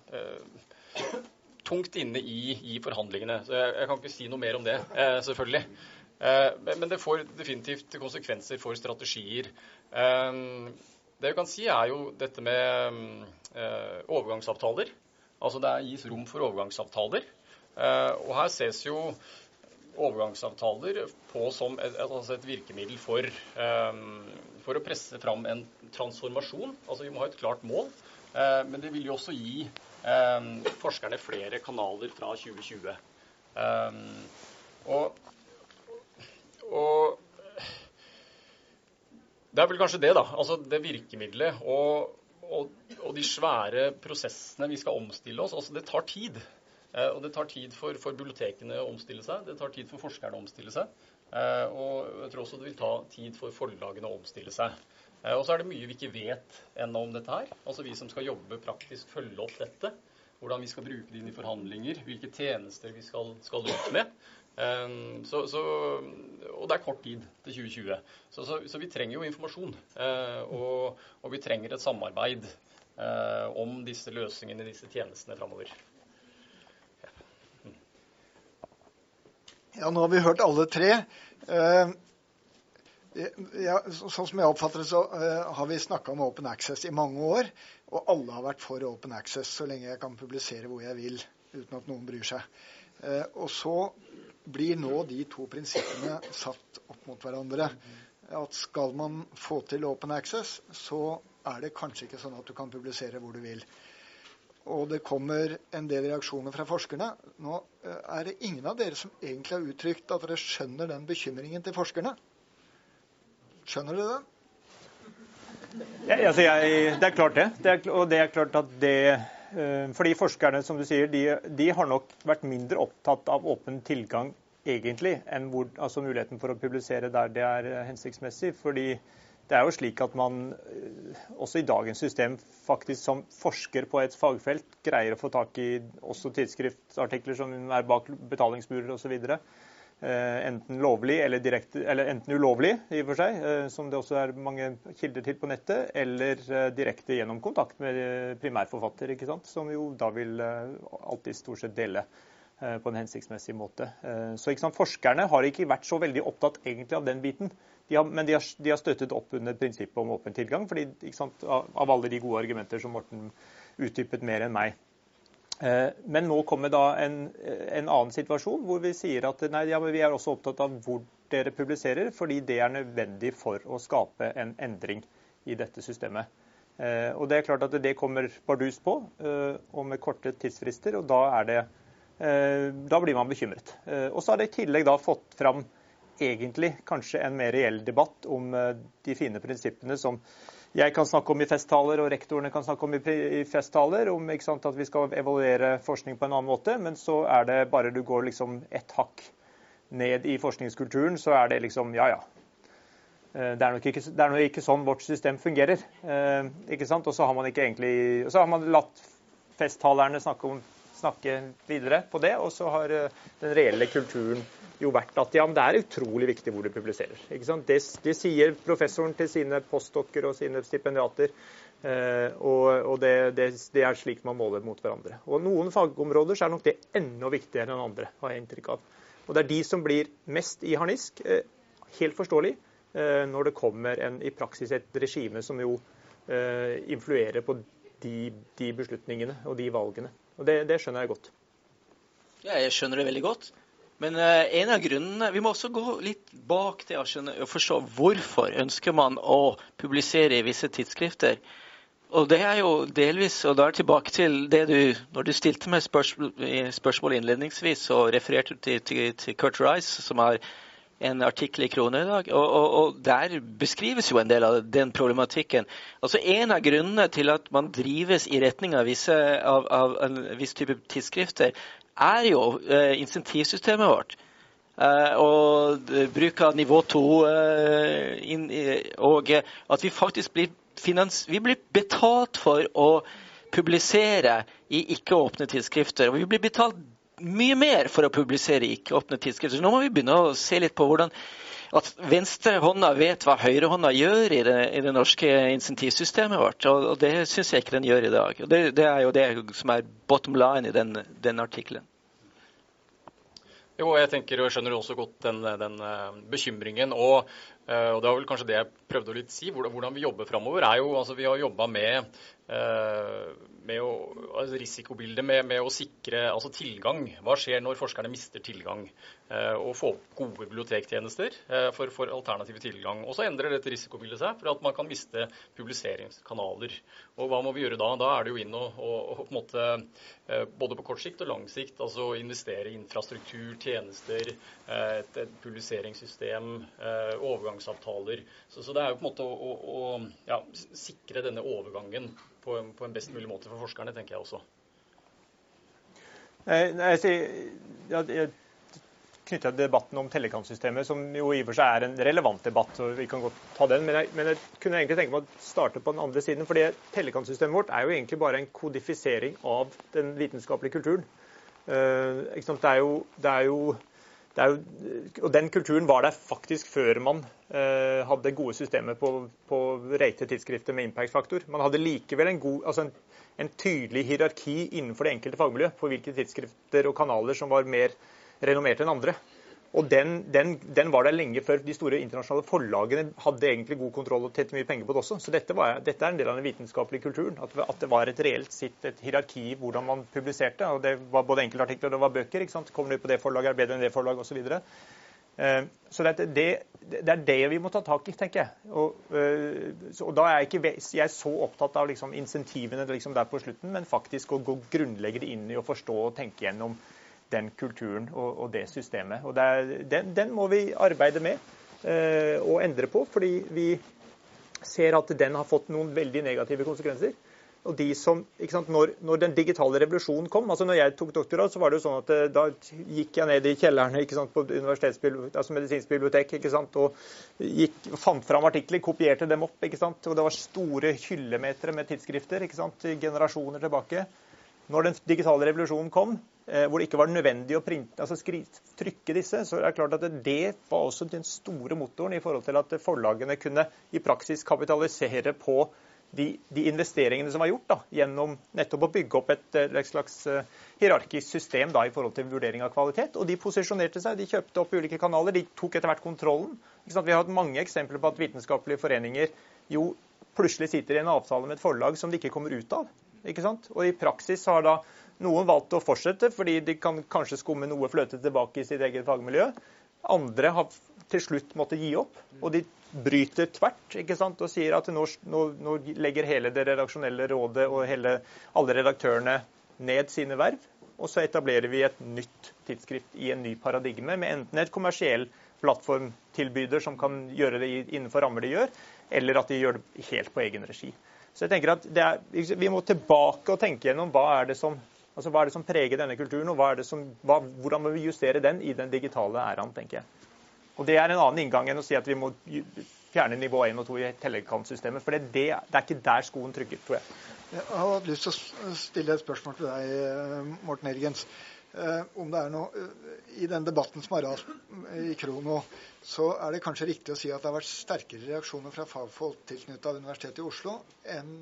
Uh, tungt inne i, i forhandlingene, så jeg, jeg kan ikke si noe mer om det, eh, selvfølgelig. Eh, men, men det får definitivt konsekvenser for strategier. Eh, det vi kan si er jo dette med eh, overgangsavtaler. Altså det gis rom for overgangsavtaler. Eh, og her ses jo overgangsavtaler på som et, altså et virkemiddel for, eh, for å presse fram en transformasjon. Altså vi må ha et klart mål, eh, men det vil jo også gi Um, forskerne flere kanaler fra tjue tjue. Um, og, og det er vel kanskje det da, altså det virkemidlet og, og, og de svære prosessene vi skal omstille oss, altså det tar tid. Uh, og det tar tid for, for bibliotekene å omstille seg, det tar tid for forskerne å omstille seg, uh, og jeg tror også det vil ta tid for forlagene å omstille seg. Og så er det mye vi ikke vet ennå om dette her. Altså vi som skal jobbe praktisk, følge opp dette. Hvordan vi skal bruke det inn i forhandlinger. Hvilke tjenester vi skal, skal ut med. Um, så, så, og det er kort tid til tjue tjue. Så, så, så vi trenger jo informasjon. Uh, og, og vi trenger et samarbeid uh, om disse løsningene, disse tjenestene fremover. Ja. Mm. Ja, nå har vi hørt alle tre. Uh, Ja, sånn som jeg oppfatter det, så uh, har vi snakket om Open Access i mange år, og alle har vært for Open Access så lenge jeg kan publisere hvor jeg vil, uten at noen bryr seg. Uh, og så blir nå de to prinsippene satt opp mot hverandre. at skal man få til open access, så er det kanskje ikke sånn at du kan publisere hvor du vil. Og det kommer en del reaksjoner fra forskerne. Nå er det ingen av dere som egentlig har uttrykt at dere skjønner den bekymringen til forskerne. Skjønner dere det? Ja, altså jeg, det er klart det. det er, og det er klart at det, fordi forskerne, som du sier, de, de har nok vært mindre opptatt av åpen tilgang egentlig, enn hvor, altså muligheten for å publisere der det er hensiktsmessig. Fordi det er jo slik at man også i dagens system faktisk som forsker på et fagfelt greier å få tak i også tidsskriftartikler som er bak betalingsmurer og så videre. Enten lovlig eller direkte, eller enten ulovlig i og for seg, som det også er mange kilder til på nettet, eller direkte gjennom kontakt med primærforfatter, ikke sant? Som jo da vil alltid stort sett dele på en hensiktsmessig måte. Så ikke sant, forskerne har ikke vært så veldig opptatt egentlig av den biten, de har, men de har, de har støttet opp under prinsippet om åpen tilgang, fordi, ikke sant, av, av alle de gode argumenter som Morten utdypet mer enn meg. Men nå kommer da en, en annen situasjon hvor vi sier at nei, ja, vi er også opptatt av hvor dere publiserer, fordi det er nødvendig for å skape en endring i dette systemet. Og det er klart at det kommer bardus på, og med korte tidsfrister, og da, er det, da blir man bekymret. Og så har det i tillegg da fått fram egentlig kanskje en mer reell debatt om de fine prinsippene som jeg kan snakke om i festtaler, og rektorene kan snakke om i festtaler, om ikke sant, at vi skal evaluere forskning på en annen måte, men så er det bare du går liksom ett hakk ned i forskningskulturen, så er det liksom, ja, ja. Det er nok ikke, det er nok ikke sånn vårt system fungerer, ikke sant? Og så har man ikke egentlig, og så har man latt festtalerne snakke, om, snakke videre på det, og så har den reelle kulturen jo vært at ja, men det er utrolig viktig hvor du publiserer. Ikke sant? Det, det sier professoren til sine postdokker og sine stipendiater, eh, og, og det, det, det er slik man måler mot hverandre. Og noen fagområder så er nok det enda viktigere enn andre, har jeg inntrykk av. Og det er de som blir mest i harnisk, eh, helt forståelig, eh, når det kommer en, i praksis et regime som jo eh, influerer på de, de beslutningene og de valgene. Og det, det skjønner jeg godt. Ja, jeg skjønner det veldig godt. Men uh, en av grunnene, vi må også gå litt bak det og, skjønne, og forstå hvorfor ønsker man å publisere i visse tidsskrifter. Og det er jo delvis, og da er tilbake til det du, når du stilte meg spørsmål, spørsmål innledningsvis, og refererte til, til, til Kurt Rice, som har en artikkel i Krone i dag, og, og, og der beskrives jo en del av den problematikken. Altså en av grunnene til at man drives i retning av, visse, av, av en viss type tidsskrifter, er jo uh, insentivsystemet vårt. Uh, og uh, bruk av nivå to, uh, inn, uh, og uh, at vi faktisk blir, finans, vi blir betalt for å publisere i ikke-åpne tidsskrifter. Og vi blir betalt mye mer for å publisere i ikke-åpne tidsskrifter. Så nå må vi begynne å se litt på hvordan at venstre hånda vet hva høyre hånda gjør i det, i det norske insentivsystemet vårt, og, og det synes jeg ikke den gjør i dag. Og det, det er jo det som er bottom line i den, den artikkelen. Jo, jeg tenker og skjønner også godt den, den uh, bekymringen, og, uh, og det var vel kanskje det jeg prøvde å litt si, hvordan, hvordan vi jobber fremover, er jo, altså vi har jobbet med Uh, med å, altså risikobildet med, med å sikre altså tilgang. Hva skjer når forskerne mister tilgang? Uh, og få opp gode bibliotektjenester uh, for, for alternativ tilgang. Og så endrer dette risikobildet seg for at man kan miste publiseringskanaler. Og hva må vi gjøre da? Da er det jo inn og, og, og på en måte uh, både på kort sikt og lang sikt altså investere i infrastruktur, tjenester, uh, et, et publiseringssystem, uh, overgangsavtaler. Så, så det er jo på en måte å, å, å ja, sikre denne overgangen På en, på en best mulig måte for forskerne, tenker jeg også. Jeg, jeg, jeg, jeg knytter debatten om tellekantsystemet, som jo i og for seg er en relevant debatt, så vi kan godt ta den, men jeg, men jeg kunne egentlig tenke meg å starte på den andre siden, fordi tellekantsystemet vårt er jo egentlig bare en kodifisering av den vitenskapelige kulturen. Uh, ikke sant? Det er jo... Det er jo Det er jo, og den kulturen var der faktisk før man eh, hadde gode systemer på, på rate tidsskrifter med impact-faktor. Man hadde likevel en, god, altså en, en tydelig hierarki innenfor det enkelte fagmiljø på hvilke tidsskrifter og kanaler som var mer renommerte enn andre. Og den, den, den var der lenge før de store internasjonale forlagene hadde egentlig god kontroll og tette mye penger på det også. Så dette, var, dette er en del av den vitenskapelige kulturen, at, at det var et reelt sitt, et hierarki i hvordan man publiserte. Og det var både enkeltartikler og det var bøker, ikke sant? Kommer du på det forlaget, er bedre enn det forlaget og så videre. Så det, det, det er det vi må ta tak i, tenker jeg. Og, så, og da er jeg ikke jeg er så opptatt av liksom, insentivene liksom, der på slutten, men faktisk å gå grunnleggende inn i å forstå og tenke gjennom den kulturen og, og det systemet. Og det er, den, den må vi arbeide med eh, og endre på, fordi vi ser at den har fått noen veldig negative konsekvenser. Og de som, ikke sant, når, når den digitale revolusjonen kom, altså når jeg tok doktorat, så var det jo sånn at da gikk jeg ned i kjellerne, ikke sant, på universitetsbibliotek, altså medisinsk bibliotek, ikke sant, og gikk, fant fram artikler, kopierte dem opp, ikke sant, og det var store hyllemetere med tidsskrifter, ikke sant, generasjoner tilbake. Når den digitale revolusjonen kom, eh, hvor det ikke var nødvendig å printe, altså skri, trykke disse, så er det klart at det var også den store motoren i forhold til at forlagene kunne i praksis kapitalisere på De, de investeringene som var gjort da, gjennom nettopp å bygge opp et, et slags uh, hierarkisk system da, i forhold til vurdering av kvalitet. Og de posisjonerte seg, de kjøpte opp ulike kanaler, de tok etter hvert kontrollen. Ikke sant? Vi har hatt mange eksempler på at vitenskapelige foreninger jo plutselig sitter i en avtale med et forlag som de ikke kommer ut av. Ikke sant? Og i praksis har da noen valgt å fortsette, fordi de kan kanskje skumme noe fløte tilbake i sitt eget fagmiljø. Andre har til slutt måttet gi opp, og de bryter tvert, ikke sant, og sier at nå, nå, nå legger hele det redaksjonelle rådet og hele, alle redaktørene ned sine verv, og så etablerer vi et nytt tidsskrift i en ny paradigme, med enten et kommersiell plattformtilbyder som kan gjøre det innenfor rammer de gjør, eller at de gjør det helt på egen regi. Så jeg tenker at det er, vi må tilbake og tenke gjennom hva er det som, altså hva er det som preger denne kulturen, og hva er det som, hva, hvordan må vi justere den i den digitale æraen, tenker jeg. Og det er en annen inngang enn å si at vi må fjerne nivå én og to i tellekantsystemet, for det, det, det er ikke der skoen trykker, tror jeg. Jeg har lyst til å stille et spørsmål til deg, Morten Elgens. Om det er noe, i den debatten som har rast i Krono, så er det kanskje riktig å si at det har vært sterkere reaksjoner fra fagfolk tilknyttet Universitetet i Oslo enn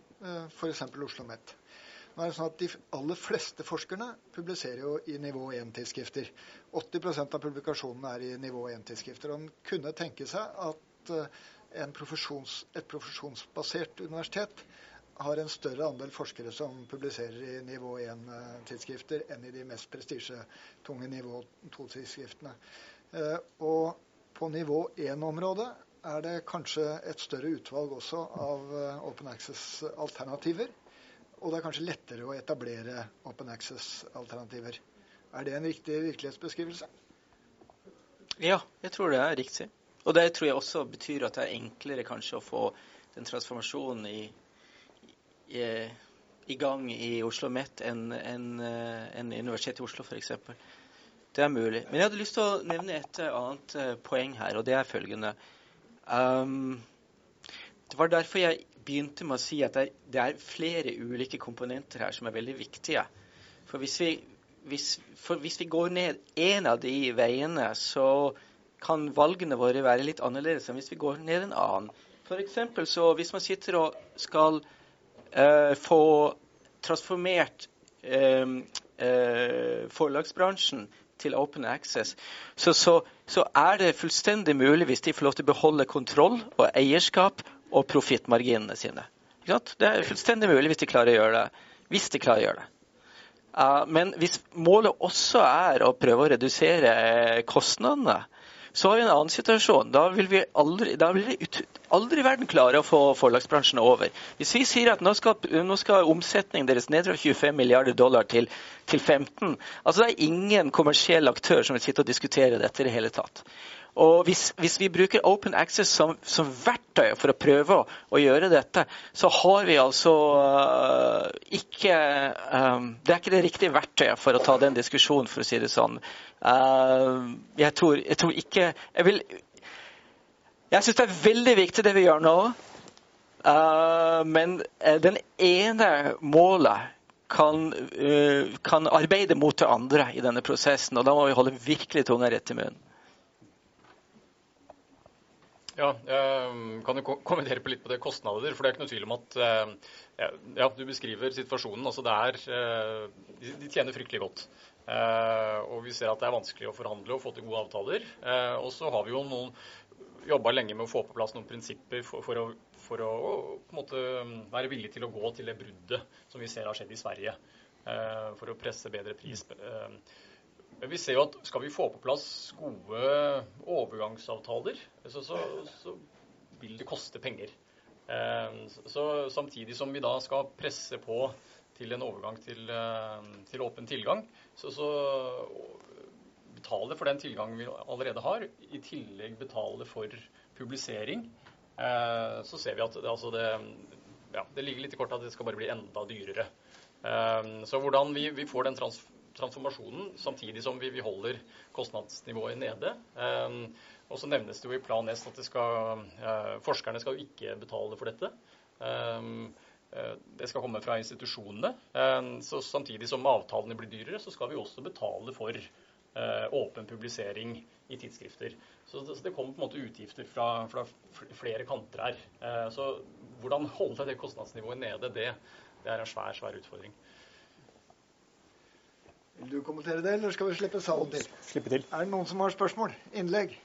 for eksempel Oslo Met. Nå er det sånn at De aller fleste forskerne publiserer jo i nivå én-tidsskrifter. åtti prosent av publikasjonene er i nivå én-tidsskrifter. Og man kunne tenke seg at en profesjons, et profesjonsbasert universitet har en større andel forskere som publiserer i nivå én-tidsskrifter enn i de mest prestisjetunge nivå to-tidsskriftene. Og på nivå én-området er det kanskje et større utvalg også av open access-alternativer. Og det er kanskje lettere å etablere open access-alternativer. Er det en riktig virkelighetsbeskrivelse? Ja, jeg tror det er riktig. Og det tror jeg også betyr at det er enklere kanskje å få den transformasjonen i, i, i gang i Oslo Met enn en, en Universitetet i Oslo, for eksempel. Det er mulig. Men jeg hadde lyst til å nevne et annet poeng her, og det er følgende. Um, det var derfor jeg begynte med å si at det er, det er flere ulike komponenter her som er veldig viktige. For hvis vi, hvis, for hvis vi går ned en av de veiene, så kan valgene våre være litt annerledes enn hvis vi går ned en annen. For eksempel så hvis man sitter og skal uh, få transformert uh, uh, forlagsbransjen til open access, så, så, så er det fullstendig mulig hvis de får lov til å beholde kontroll og eierskap og profittmarginene sine. Det er fullstendig mulig hvis de klarer å gjøre det. Hvis de klarer å gjøre det. Uh, men hvis målet også er å prøve å redusere kostnadene, så har vi en annen situasjon. Da vil vi aldri, da vil vi ut, aldri i verden klare å få forlagsbransjen over. Hvis vi sier at nå skal, nå skal omsetningen deres ned fra tjuefem milliarder dollar til, til femten, altså det er ingen kommersiell aktør som vil sitte og diskutere dette i det hele tatt. Og hvis, hvis vi bruker open access som, som verktøy for å prøve å, å gjøre dette, så har vi altså uh, ikke um, det er ikke det riktige verktøyet for å ta den diskusjonen, for å si det sånn. Uh, jeg, tror, jeg tror ikke jeg, vil, jeg synes det er veldig viktig det vi gjør nå, uh, men uh, den ene målet kan, uh, kan arbeide mot det andre i denne prosessen, og da må vi holde virkelig tunga rett i munnen. Ja, jeg kan jo kommentere på litt på det kostnader, for det er ikke noe tvil om at ja, du beskriver situasjonen, altså det er, de tjener fryktelig godt. Og vi ser at det er vanskelig å forhandle og få til gode avtaler. Og så har vi jo noen, jobbet lenge med å få på plass noen prinsipper for, for, å, for å på en måte være villig til å gå til det bruddet som vi ser har skjedd i Sverige, for å presse bedre pris. Men vi ser jo at skal vi få på plass gode overgangsavtaler, så, så, så vil det koste penger. Så samtidig som vi da skal presse på til en overgang til, til åpen tilgang, så, så betale for den tilgangen vi allerede har, i tillegg betale for publisering, så ser vi at det, altså det, ja, det ligger litt i kortet at det skal bare bli enda dyrere. Så hvordan vi, vi får den trans, transformasjonen, samtidig som vi, vi holder kostnadsnivået nede. Og så nevnes det jo i plan S at det skal, forskerne skal jo ikke betale for dette. Det skal komme fra institusjonene. Så samtidig som avtalene blir dyrere, så skal vi også betale for åpen publisering i tidsskrifter. Så det kommer på en måte utgifter fra, fra flere kanter her. Så hvordan holde det kostnadsnivået nede, det, det er en svær, svær utfordring. Vil du kommentere det, eller skal vi slippe salen til? Slippe til. Er det noen som har spørsmål? Innlegg?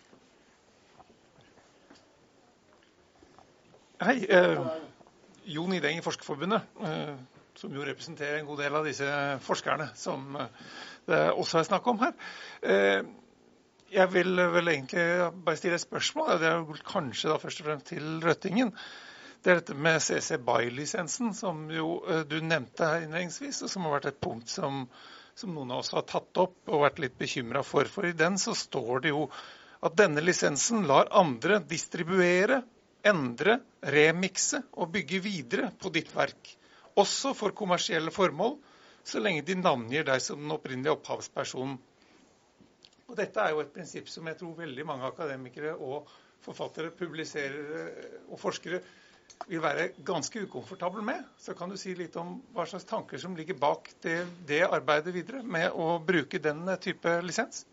Hei, eh, Jon Ideng i Forskerforbundet, eh, som jo representerer en god del av disse forskerne som eh, det også er snakk om her. Eh, jeg vil vel egentlig bare stille et spørsmål, det er kanskje da først og fremst til Røttingen. Det er dette med C C B Y lisensen, som jo eh, du nevnte her innledningsvis, og som har vært et punkt som, som noen av oss har tatt opp og vært litt bekymret for. For i den så står det jo at denne lisensen lar andre distribuere, endre, remikse og bygge videre på ditt verk, også for kommersielle formål, så lenge de navngir deg som den opprinnelige opphavspersonen. Og dette er jo et prinsipp som jeg tror veldig mange akademikere og forfattere, publiserere og forskere vil være ganske ukomfortable med. Så kan du si litt om hva slags tanker som ligger bak det, det arbeidet videre med å bruke den type lisens?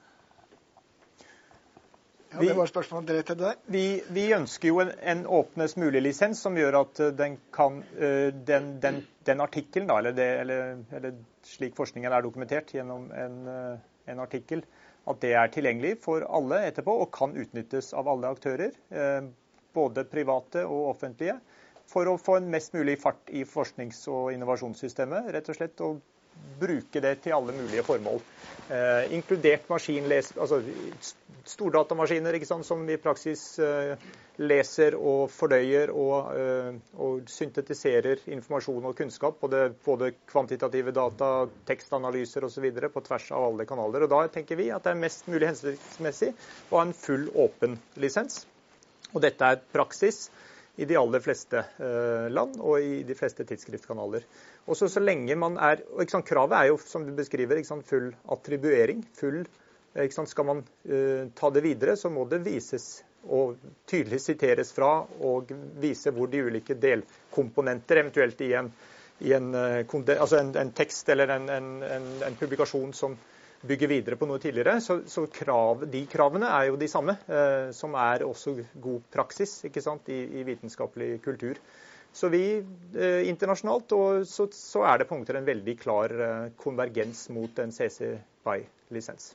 Ja, det var spørsmålet direkte til deg. Vi, vi ønsker jo en, en åpnest mulig lisens som gjør at den kan, den, den, den artikkelen, da, eller, det, eller, eller slik forskningen er dokumentert gjennom en, en artikkel, at det er tilgjengelig for alle etterpå og kan utnyttes av alle aktører, både private og offentlige, for å få en mest mulig fart i forsknings- og innovasjonssystemet, rett og slett, og bruke det til alle mulige formål. Eh, inkludert maskinles, altså stordatamaskiner, ikke sant, som i praksis eh, leser og fordøyer og, eh, og syntetiserer informasjon og kunnskap, både, både kvantitative data, tekstanalyser og så videre, på tvers av alle kanaler. Og da tenker vi at det er mest mulig hensiktsmessig å ha en full åpen lisens. Og dette er praksis i de aller fleste eh, land og i de fleste tidsskriftskanaler. Og så, så lenge man er, og ikke sant, kravet er jo, som du beskriver, ikke sant, full attribuering, full, ikke sant, skal man eh, ta det videre, så må det vises og tydelig siteres fra og vise hvor de ulike delkomponenter, eventuelt i en, i en, altså en, en tekst eller en, en, en, en publikasjon som bygge videre på noe tidligere, så, så krav, de kravene er jo de samme, eh, som er også god praksis, ikke sant, i, i vitenskapelig kultur. Så vi eh, internasjonalt, og så, så er det på punkter en veldig klar eh, konvergens mot en C C B Y-lisens.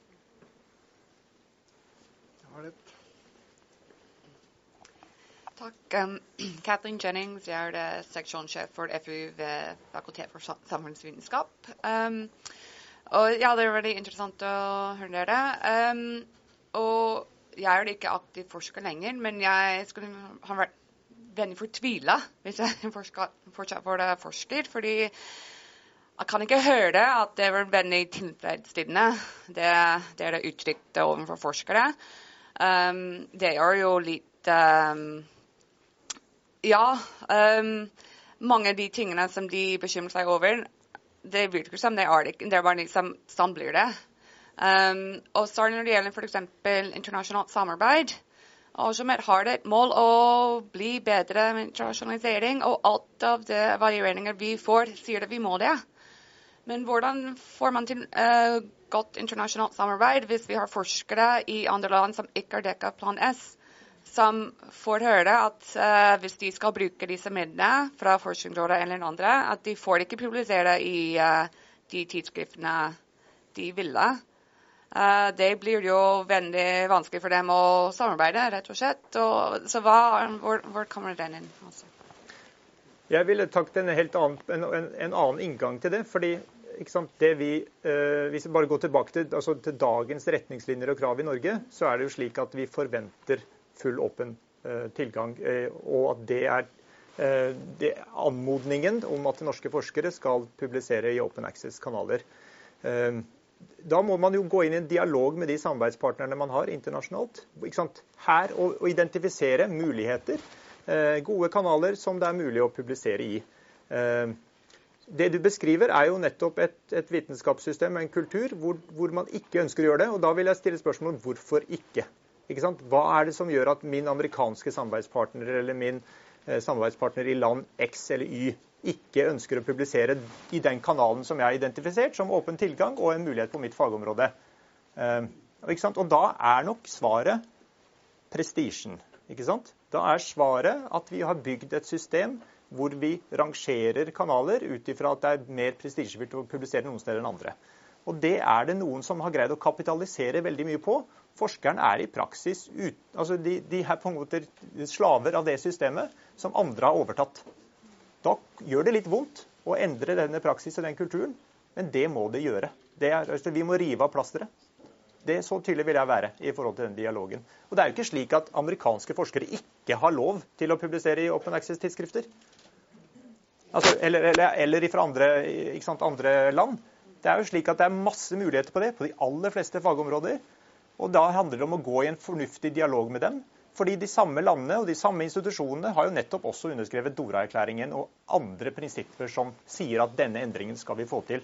Takk. Um, Kathleen Jennings, jeg er seksjonssjef for F U ved Fakultet for samfunnsvitenskap. Um, Og ja, det er veldig interessant å høre dere. Um, og jeg er ikke aktiv forsker lenger, men jeg skulle ha vært veldig fortvilet hvis jeg fortsatt var forsker, fordi jeg kan ikke høre at det var veldig tilfredsstillende, det, det er det uttrykte overfor forskere. Um, det er jo litt, um, ja, um, mange av de tingene som de bekymrer seg over, det virker som det er, det er bare liksom, sånn blir det. Um, og så når det gjelder for eksempel internasjonalt samarbeid, og som har det et mål å bli bedre med internasjonalisering, og alt av de evalueringer vi får, sier det vi må det. Men hvordan får man til uh, godt internasjonalt samarbeid hvis vi har forskere i andre land som ikke har dekket plan S, som får høre at uh, hvis de skal bruke disse midlene fra Forskningsrådet eller andre, at de får ikke publisere i uh, de tidsskriftene de ville. Uh, det blir jo veldig vanskelig for dem å samarbeide, rett og slett. Og, så hva, hvor, hvor kommer den inn? Altså? Jeg ville tatt en helt annen, en, en annen inngang til det, fordi ikke sant, det vi, eh, hvis vi bare går tilbake til, altså til dagens retningslinjer og krav i Norge, så er det jo slik at vi forventer full åpen eh, tilgang, eh, og at det er eh, det, anmodningen om at norske forskere skal publisere i open access-kanaler. Eh, Da må man jo gå inn i en dialog med de samarbeidspartnerne man har internasjonalt. Ikke sant? Her å, å identifisere muligheter, eh, gode kanaler som det er mulig å publisere i. Eh, det du beskriver er jo nettopp et, et vitenskapssystem, en kultur, hvor, hvor man ikke ønsker å gjøre det. Og da vil jeg stille spørsmål om hvorfor ikke. Ikke sant? Hva er det som gjør at min amerikanske samarbeidspartner eller min eh, samarbeidspartner i land X eller Y ikke ønsker å publisere i den kanalen som jeg har identifisert som åpen tilgang og en mulighet på mitt fagområde. Eh, ikke sant? Og da er nok svaret prestisjen. Ikke sant? Da er svaret at vi har bygd et system hvor vi rangerer kanaler ut ifra at det er mer prestisjefylt å publisere noen steder enn andre. Og det er det noen som har greid å kapitalisere veldig mye på. Forskeren er i praksis ut, altså de, de er på en måte slaver av det systemet som andre har overtatt. Da gjør det litt vondt å endre denne praksis og den kulturen, men det må det gjøre. Det er, altså, vi må rive av plasteret. Det er så tydelig vil jeg være i forhold til den dialogen. Og det er jo ikke slik at amerikanske forskere ikke har lov til å publisere i open access-tidsskrifter. Altså, eller, eller, eller fra andre, ikke sant, andre land. Det er jo slik at det er masse muligheter på det, på de aller fleste fagområder. Og da handler det om å gå i en fornuftig dialog med dem. Fordi de samme landene og de samme institusjonene har jo nettopp også underskrevet Dora-erklæringen og andre prinsipper som sier at denne endringen skal vi få til.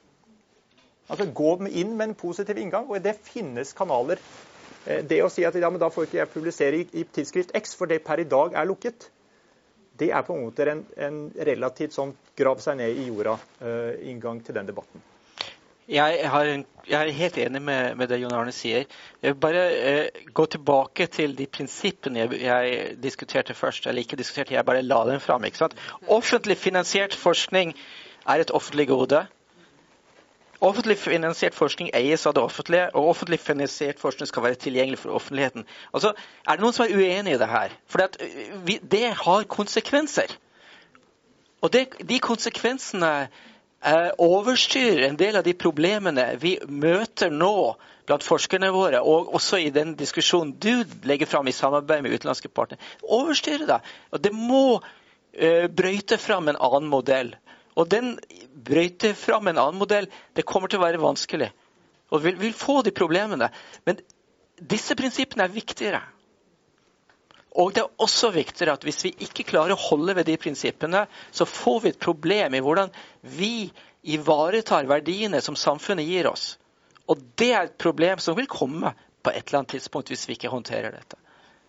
Altså gå inn med en positiv inngang, og det finnes kanaler. Det å si at ja, men da får ikke jeg publisere i, i tidsskrift X, for det per i dag er lukket, det er på en måte en, en relativt sånn grav seg ned i jorda uh, inngang til den debatten. Jeg, har en, jeg er helt enig med, med det Jon Arne sier. Jeg vil bare eh, gå tilbake til de prinsippene jeg, jeg diskuterte først, eller ikke diskuterte, jeg bare la dem fram. Ikke sant? Offentlig finansiert forskning er et offentlig gode. Offentlig finansiert forskning eies av det offentlige, og offentlig finansiert forskning skal være tilgjengelig for offentligheten. Altså, er det noen som er uenig i det her? For det, det har konsekvenser. Og det, de konsekvensene Uh, overstyrer en del av de problemene vi møter nå blant forskerne våre, og også i den diskusjonen du legger fram i samarbeid med utenlandske partnere. Overstyrer det. Og det må uh, brøyte fram en annen modell. Og den brøyte fram en annen modell, det kommer til å være vanskelig. Og vi vil få de problemene. Men disse prinsippene er viktigere. Og det er også viktigere at hvis vi ikke klarer å holde ved de prinsippene, så får vi et problem i hvordan vi ivaretar verdiene som samfunnet gir oss. Og det er et problem som vil komme på et eller annet tidspunkt hvis vi ikke håndterer dette.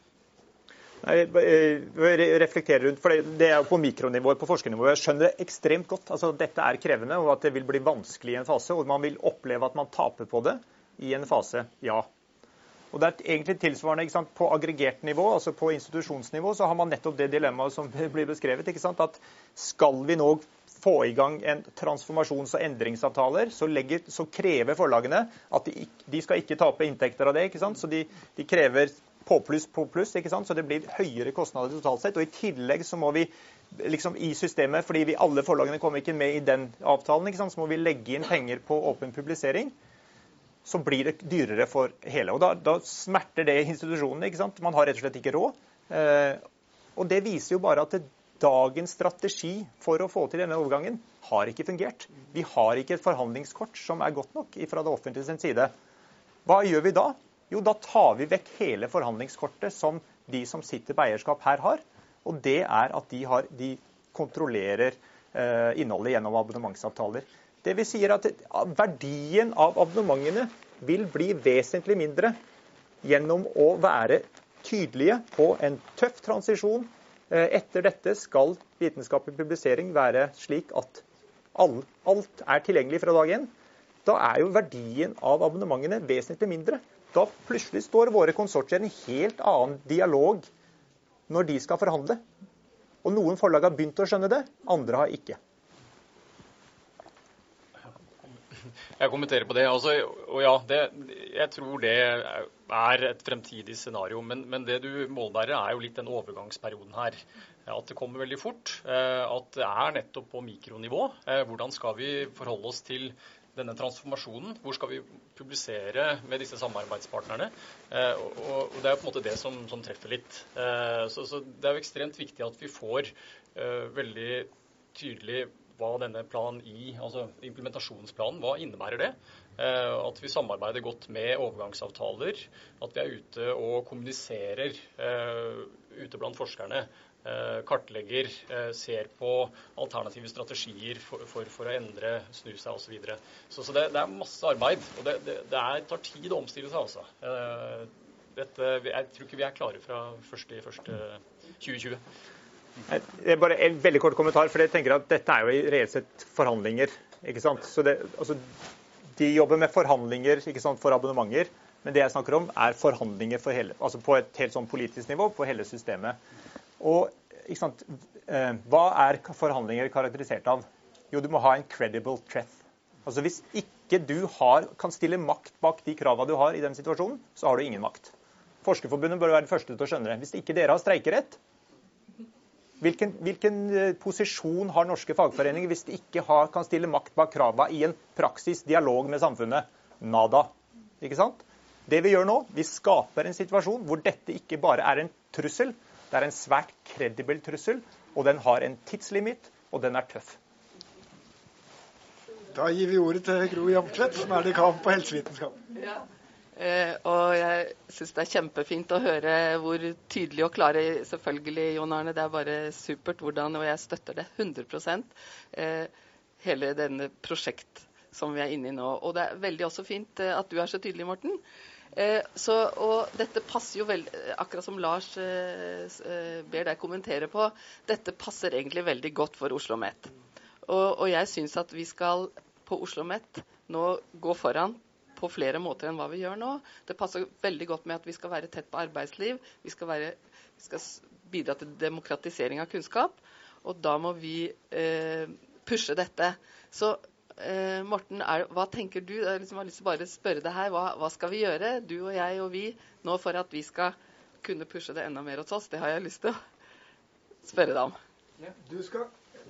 Jeg reflekterer rundt, for det er jo på mikronivå, på forskernivå. Jeg skjønner det ekstremt godt. Altså, dette er krevende, og at det vil bli vanskelig i en fase, og man vil oppleve at man taper på det i en fase, ja. Og det er egentlig tilsvarende, ikke sant? På aggregert nivå, altså på institusjonsnivå, så har man nettopp det dilemmaet som blir beskrevet, ikke sant? At skal vi nå få i gang en transformasjons- og endringsavtaler, så, legger, så krever forlagene at de, de skal ikke tape inntekter av det, ikke sant? Så de, de krever på pluss på pluss, ikke sant? Så det blir høyere kostnader totalt sett, og i tillegg så må vi liksom i systemet, fordi vi alle forlagene kommer ikke med i den avtalen, ikke sant? Så må vi legge inn penger på åpen publisering, så blir det dyrere for hele. Og da, da smerter det institusjonene, ikke sant? Man har rett og slett ikke råd. Eh, og det viser jo bare at det, dagens strategi for å få til denne overgangen har ikke fungert. Vi har ikke et forhandlingskort som er godt nok fra det offentlige sin side. Hva gjør vi da? Jo, da tar vi vekk hele forhandlingskortet som de som sitter på eierskap her har. Og det er at de, har, de kontrollerer eh, innholdet gjennom abonnementsavtaler. Det vil si at verdien av abonnementene vil bli vesentlig mindre gjennom å være tydelige på en tøff transisjon. Etter dette skal vitenskapelig publisering være slik at alt er tilgjengelig fra dag én. Da er jo verdien av abonnementene vesentlig mindre. Da plutselig står våre konsortier i en helt annen dialog når de skal forhandle. Og noen forlag har begynt å skjønne det, andre har ikke. Jeg kommenterer på det. Altså, og ja, det, jeg tror det er et fremtidig scenario, men, men det du målbærer er jo litt den overgangsperioden her. at det kommer veldig fort, at det er nettopp på mikronivå. Hvordan skal vi forholde oss til denne transformasjonen? Hvor skal vi publisere med disse samarbeidspartnerne? Og det er på en måte det som, som treffer litt. Så, så det er jo ekstremt viktig at vi får veldig tydelig hva denne planen i, altså implementasjonsplanen, hva innebærer det? At vi samarbeider godt med overgangsavtaler, at vi er ute og kommuniserer ute blant forskerne, kartlegger, ser på alternative strategier for, for, for å endre, snu seg og så videre. Så, så det, det er masse arbeid, og det, det, det er, tar tid å omstille seg altså. Dette, jeg tror ikke vi er klare fra første i første tjue tjue. Bare en veldig kort kommentar, for jeg tenker at dette er jo i reelt sett forhandlinger, ikke sant? Så det, altså, de jobber med forhandlinger, ikke sant, for abonnementer, men det jeg snakker om er forhandlinger for hele, altså på et helt sånn politisk nivå, på hele systemet. Og ikke sant, eh, hva er forhandlinger karakterisert av? Jo, du må ha en credible threat. Altså hvis ikke du har, kan stille makt bak de kravene du har i den situasjonen, så har du ingen makt. Forskerforbundet bør være det første til å skjønne det. Hvis ikke dere har streikerett, hvilken, hvilken posisjon har norske fagforeninger hvis de ikke har, kan stille makt bak kravene i en praksis dialog med samfunnet? Nada. Ikke sant? Det vi gjør nå, vi skaper en situasjon hvor dette ikke bare er en trussel, det er en svært kredibil trussel, og den har en tidslimit, og den er tøff. Da gir vi ordet til Gro Jamtvedt, som er dekan på helsevitenskap. Ja. Eh, og jeg synes det er kjempefint å høre hvor tydelig og klare, selvfølgelig, Jon Arne, det er bare supert hvordan, og jeg støtter det hundre prosent, eh, hele denne prosjekt som vi er inne i nå. Og det er veldig også fint eh, at du er så tydelig, Morten. Eh, så, og dette passer jo veldig, akkurat som Lars eh, ber deg kommentere på, dette passer egentlig veldig godt for OsloMet. Og, og jeg synes at vi skal på OsloMet nå gå foran på flere måter enn hva vi gjør nå. Det passer veldig godt med at vi skal være tett på arbeidsliv, vi skal, være, vi skal bidra til demokratisering av kunnskap, og da må vi eh, pushe dette. Så Eh, Morten, er, hva tenker du? Jeg liksom har lyst til bare å spørre deg her. Hva, hva skal vi gjøre, du og jeg og vi, nå for at vi skal kunne pushe det enda mer hos oss? Det har jeg lyst til å spørre deg om. Ja, du skal,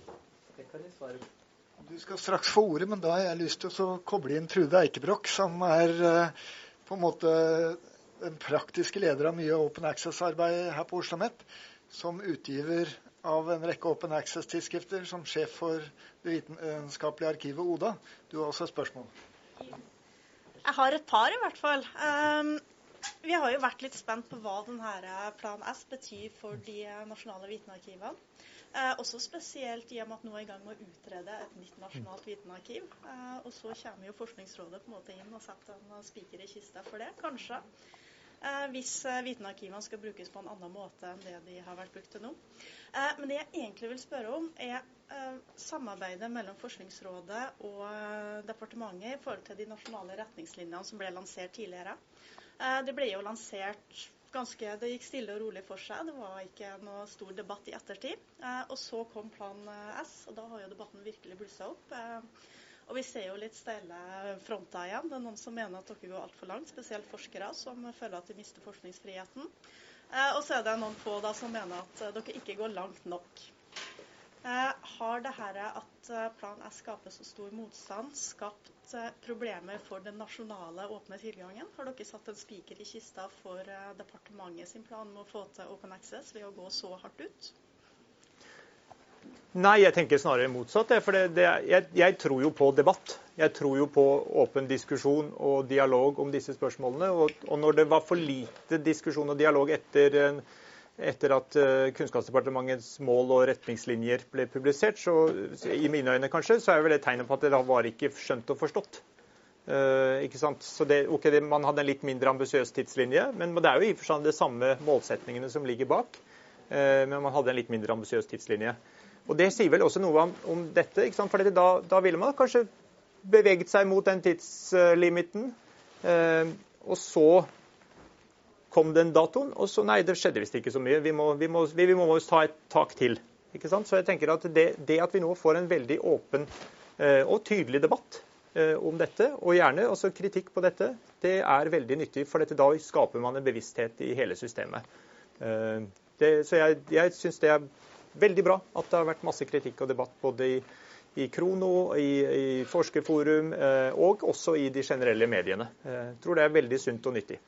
du skal straks få ordet, men da har jeg lyst til å koble inn Trude Eikebrokk, som er eh, på en måte den praktiske leder av mye Open Access-arbeid her på OsloMet, som utgiver av en rekke Open Access-tidsskrifter, som sjef for det vitenskapelige arkivet ODA. Du har også et spørsmål. Jeg har et par i hvert fall. Um, vi har jo vært litt spent på hva denne Plan S betyr for de nasjonale vitenarkivene. Uh, også spesielt i og med at nå er i gang med å utrede et nytt nasjonalt vitenarkiv. Uh, og så kommer jo Forskningsrådet på en måte inn og setter en spiker i kista for det, kanskje. Eh, hvis eh, vitenarkivene skal brukes på en annen måte enn det de har vært brukt til nå. Eh, men det jeg egentlig vil spørre om er eh, samarbeidet mellom Forskningsrådet og eh, departementet i forhold til de nasjonale retningslinjene som ble lansert tidligere. Eh, det ble jo lansert ganske, det gikk stille og rolig for seg, det var ikke noe stor debatt i ettertid. Eh, og så kom Plan S, og da har jo debatten virkelig blusset opp. Eh, Og vi ser jo litt stille fronter igjen. Det er noen som mener at dere går alt for langt, spesielt forskere som føler at de mister forskningsfriheten. Eh, og så er det noen få da som mener at eh, dere ikke går langt nok. Eh, har det her at Plan S skaper så stor motstand skapt eh, problemer for den nasjonale åpne tilgangen? Har dere satt en spiker i kista for eh, departementet sin plan med å få til Open Access ved å gå så hardt ut? Nei, jeg tenker snarere motsatt. For det, det, jeg, jeg tror jo på debatt. Jeg tror jo på åpen diskusjon og dialog om disse spørsmålene. Og, og når det var for lite diskusjon og dialog etter, etter at uh, Kunnskapsdepartementets mål og retningslinjer ble publisert, så i mine øyne kanskje, så er vel det tegnet på at det da var ikke skjønt og forstått. Uh, ikke sant? Så det, okay, det, man hadde en litt mindre ambisiøs tidslinje, men det er jo i og for seg det samme målsetningene som ligger bak. Uh, men man hadde en litt mindre ambisiøs tidslinje. Og det sier vel også noe om, om dette, ikke sant? For da, da ville man kanskje beveget seg mot den tidslimiten, eh, og så kom den datoen, og så nei, det skjedde visst ikke så mye. Vi må, vi må, vi, vi må ta et tak til, ikke sant? Så jeg tenker at det, det at vi nå får en veldig åpen eh, og tydelig debatt eh, om dette, og gjerne også kritikk på dette, det er veldig nyttig, for dette, da skaper man en bevissthet i hele systemet. Eh, det, så jeg, jeg synes det er veldig bra at det har vært masse kritikk og debatt både i, i Krono, i, i Forskerforum eh, og også i de generelle mediene. Jeg tror det er veldig sunt og nyttig.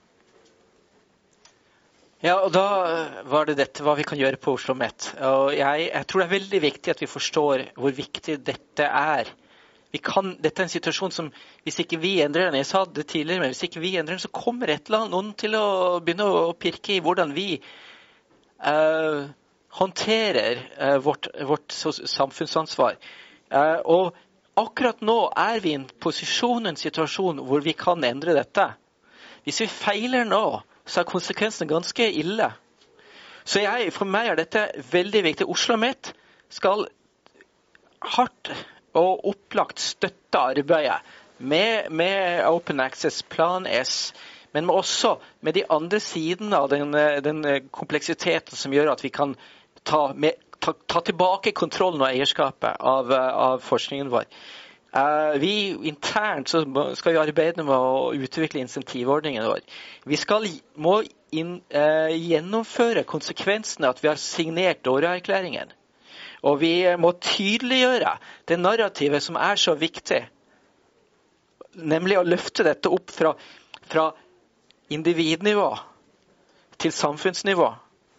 Ja, og da var det dette hva vi kan gjøre på Oslo Met. Og jeg, jeg tror det er veldig viktig at vi forstår hvor viktig dette er. Vi kan, dette er en situasjon som, hvis ikke vi endrer den, jeg sa det tidligere, men hvis ikke vi endrer den, så kommer et eller annet noen til å begynne å pirke i hvordan vi uh, håndterer uh, vårt, vårt samfunnsansvar. Uh, og akkurat nå er vi i en posisjon, en situasjon hvor vi kan endre dette. Hvis vi feiler nå, så er konsekvensene ganske ille. Så jeg, for meg er dette veldig viktig. Oslo Met skal hardt og opplagt støtte arbeidet med, med Open Access, Plan S, men også med de andre sidene av den, den kompleksiteten som gjør at vi kan ta, med, ta, ta tilbake kontrollen og eierskapet av, av forskningen vår. Uh, vi internt så skal vi arbeide med å utvikle insentivordningen vår. Vi skal, må inn, uh, gjennomføre konsekvensene at vi har signert Doha-erklæringen. Og vi må tydeliggjøre det narrativet som er så viktig, nemlig å løfte dette opp fra, fra individnivå til samfunnsnivå.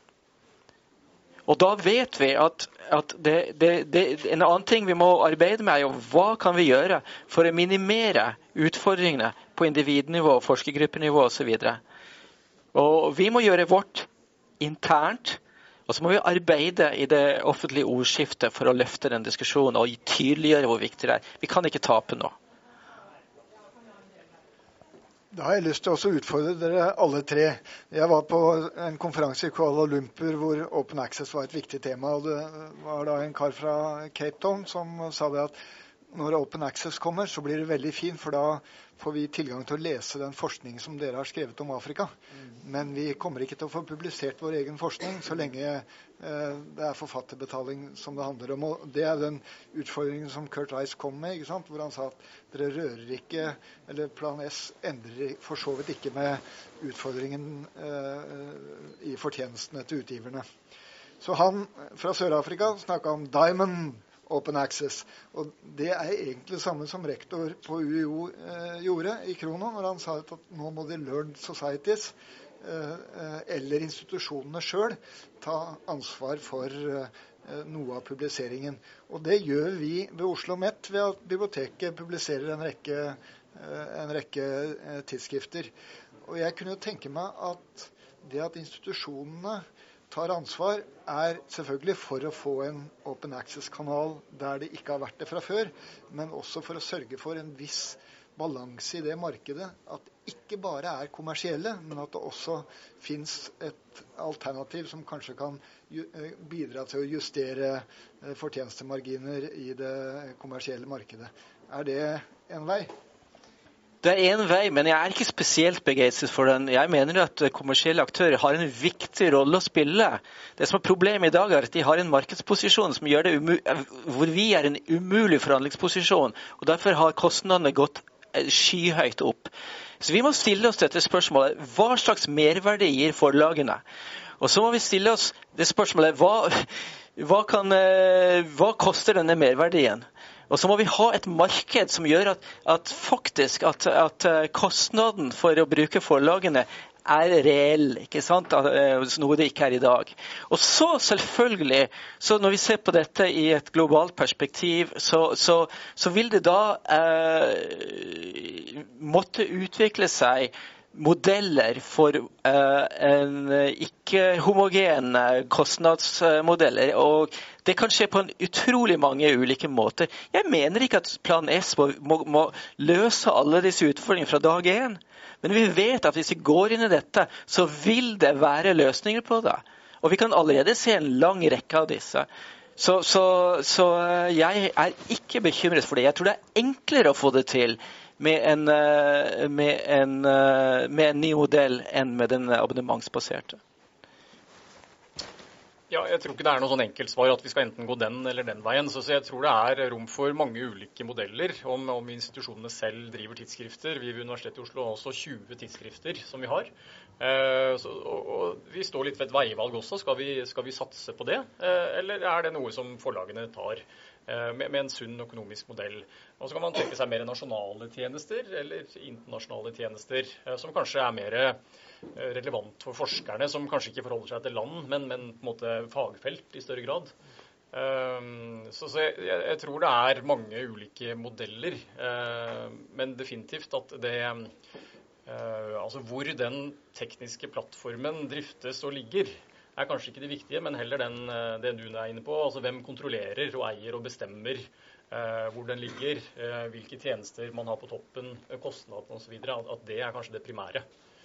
Og da vet vi at, at det, det, det, en annen ting vi må arbeide med er jo hva kan vi gjøre for å minimere utfordringene på individnivå, forskergruppenivå og så videre. Og vi må gjøre vårt internt, og så må vi arbeide i det offentlige ordskiftet for å løfte den diskusjonen og tydeliggjøre hvor viktig det er. Vi kan ikke tape nå. Da har jeg lyst til å utfordre dere alle tre. Jeg var på en konferanse i Kuala Lumpur hvor Open Access var et viktig tema. Og det var da en kar fra Cape Town som sa det at når Open Access kommer, så blir det veldig fint, for da får vi tilgang til å lese den forskningen som dere har skrevet om Afrika. Men vi kommer ikke til å få publisert vår egen forskning så lenge eh, det er forfatterbetaling som det handler om. Og det er den utfordringen som Kurt Rice kom med, ikke sant? Hvor han sa at dere rører ikke, eller Plan S endrer for så vidt ikke med utfordringen eh, i fortjenestene til utgiverne. Så han fra Sør-Afrika snakket om Diamond Open Access, og det er egentlig det samme som rektor på U I O eh, gjorde i Krono, når han sa at nå må de learned societies eh, eller institusjonene selv ta ansvar for eh, noe av publiseringen. Og det gjør vi ved Oslo Met ved at biblioteket publiserer en rekke, eh, en rekke eh, tidsskrifter. Og jeg kunne tenke meg at det at institusjonene tar ansvar, er selvfølgelig for å få en Open Access-kanal der det ikke har vært det fra før, men også for å sørge for en viss balanse i det markedet, at det ikke bare er kommersielle, men at det også finnes et alternativ som kanskje kan bidra til å justere fortjenestemarginer i det kommersielle markedet. Er det en vei? Det er en vei, men jeg er ikke spesielt begeistret for den. Jeg mener at kommersielle aktører har en viktig rolle å spille. Det som er problemet i dag er at de har en markedsposisjon som gjør det hvor vi er en umulig forhandlingsposisjon, og derfor har kostnadene gått skyhøyt opp. Så vi må stille oss dette spørsmålet, hva slags merverdi gir forlagene? Og så må vi stille oss det spørsmålet, hva, hva, kan, hva koster denne merverdien? Og så må vi ha et marked som gjør at, at faktisk at, at kostnaden for å bruke forlagene er reell, ikke sant? Noe det ikke er i dag. Og så selvfølgelig, så når vi ser på dette i et globalt perspektiv, så, så, så vil det da eh, måtte utvikle seg modeller for uh, en ikke-homogen kostnadsmodeller, og det kan skje på en utrolig mange ulike måter. Jeg mener ikke at Plan S må, må, må løse alle disse utfordringene fra dag én, men vi vet at hvis vi går inn i dette, så vil det være løsninger på det. Og vi kan allerede se en lang rekke av disse. Så, så, så jeg er ikke bekymret for det. Jeg tror det er enklere å få det til med en, med en, med en ny modell enn med den abonnementsbaserte. Ja, jeg tror ikke det er noe sånn enkelt svar at vi skal enten gå den eller den veien. Så, så jeg tror det er rom for mange ulike modeller om, om institusjonene selv driver tidsskrifter. Vi ved Universitetet i Oslo har også tjue tidsskrifter som vi har. Eh, så, og, og vi står litt ved et veivalg også. Skal vi, skal vi satse på det? Eh, eller er det noe som forlagene tar eh, med, med en sunn økonomisk modell? Og så kan man tenke seg mer nasjonale tjenester eller internasjonale tjenester, eh, som kanskje er mer relevant for forskerne, som kanskje ikke forholder seg til land, men, men på en måte fagfelt i større grad. Um, så, så jeg, jeg tror det er mange ulike modeller, uh, men definitivt at det uh, altså hvor den tekniske plattformen driftes og ligger, er kanskje ikke det viktige, men heller den, det du er inne på, altså hvem kontrollerer og eier og bestemmer uh, hvor den ligger, uh, hvilke tjenester man har på toppen, kostnadene og så videre, at, at det er kanskje det primære.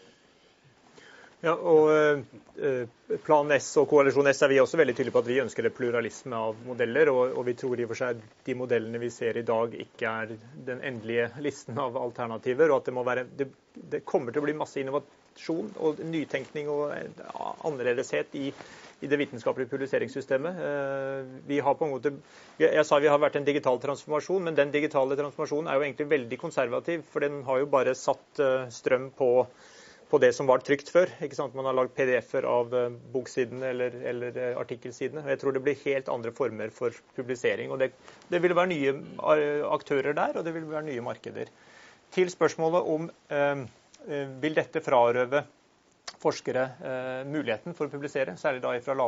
Ja, og eh, Plan S og Koalisjon S er vi også veldig tydelige på at vi ønsker et pluralisme av modeller, og, og vi tror i og for seg de modellene vi ser i dag ikke er den endelige listen av alternativer, og at det, må være, det, det kommer til å bli masse innovasjon og nytenkning og annerledeshet i, i det vitenskapelige publiseringssystemet. Eh, vi har på en måte, jeg, jeg sa vi har vært en digital transformasjon, men den digitale transformasjonen er jo egentlig veldig konservativ, for den har jo bare satt eh, strøm på på det som var trygt før. Ikke sant? Man har lagd P D F-er av uh, boksidene eller, eller uh, artikkelsidene. Og jeg tror det blir helt andre former for publisering. Og det, det vil være nye uh, aktører der, og det vil være nye markeder. Til spørsmålet om uh, uh, vil dette frarøve forskere uh, muligheten for å publisere, særlig da fra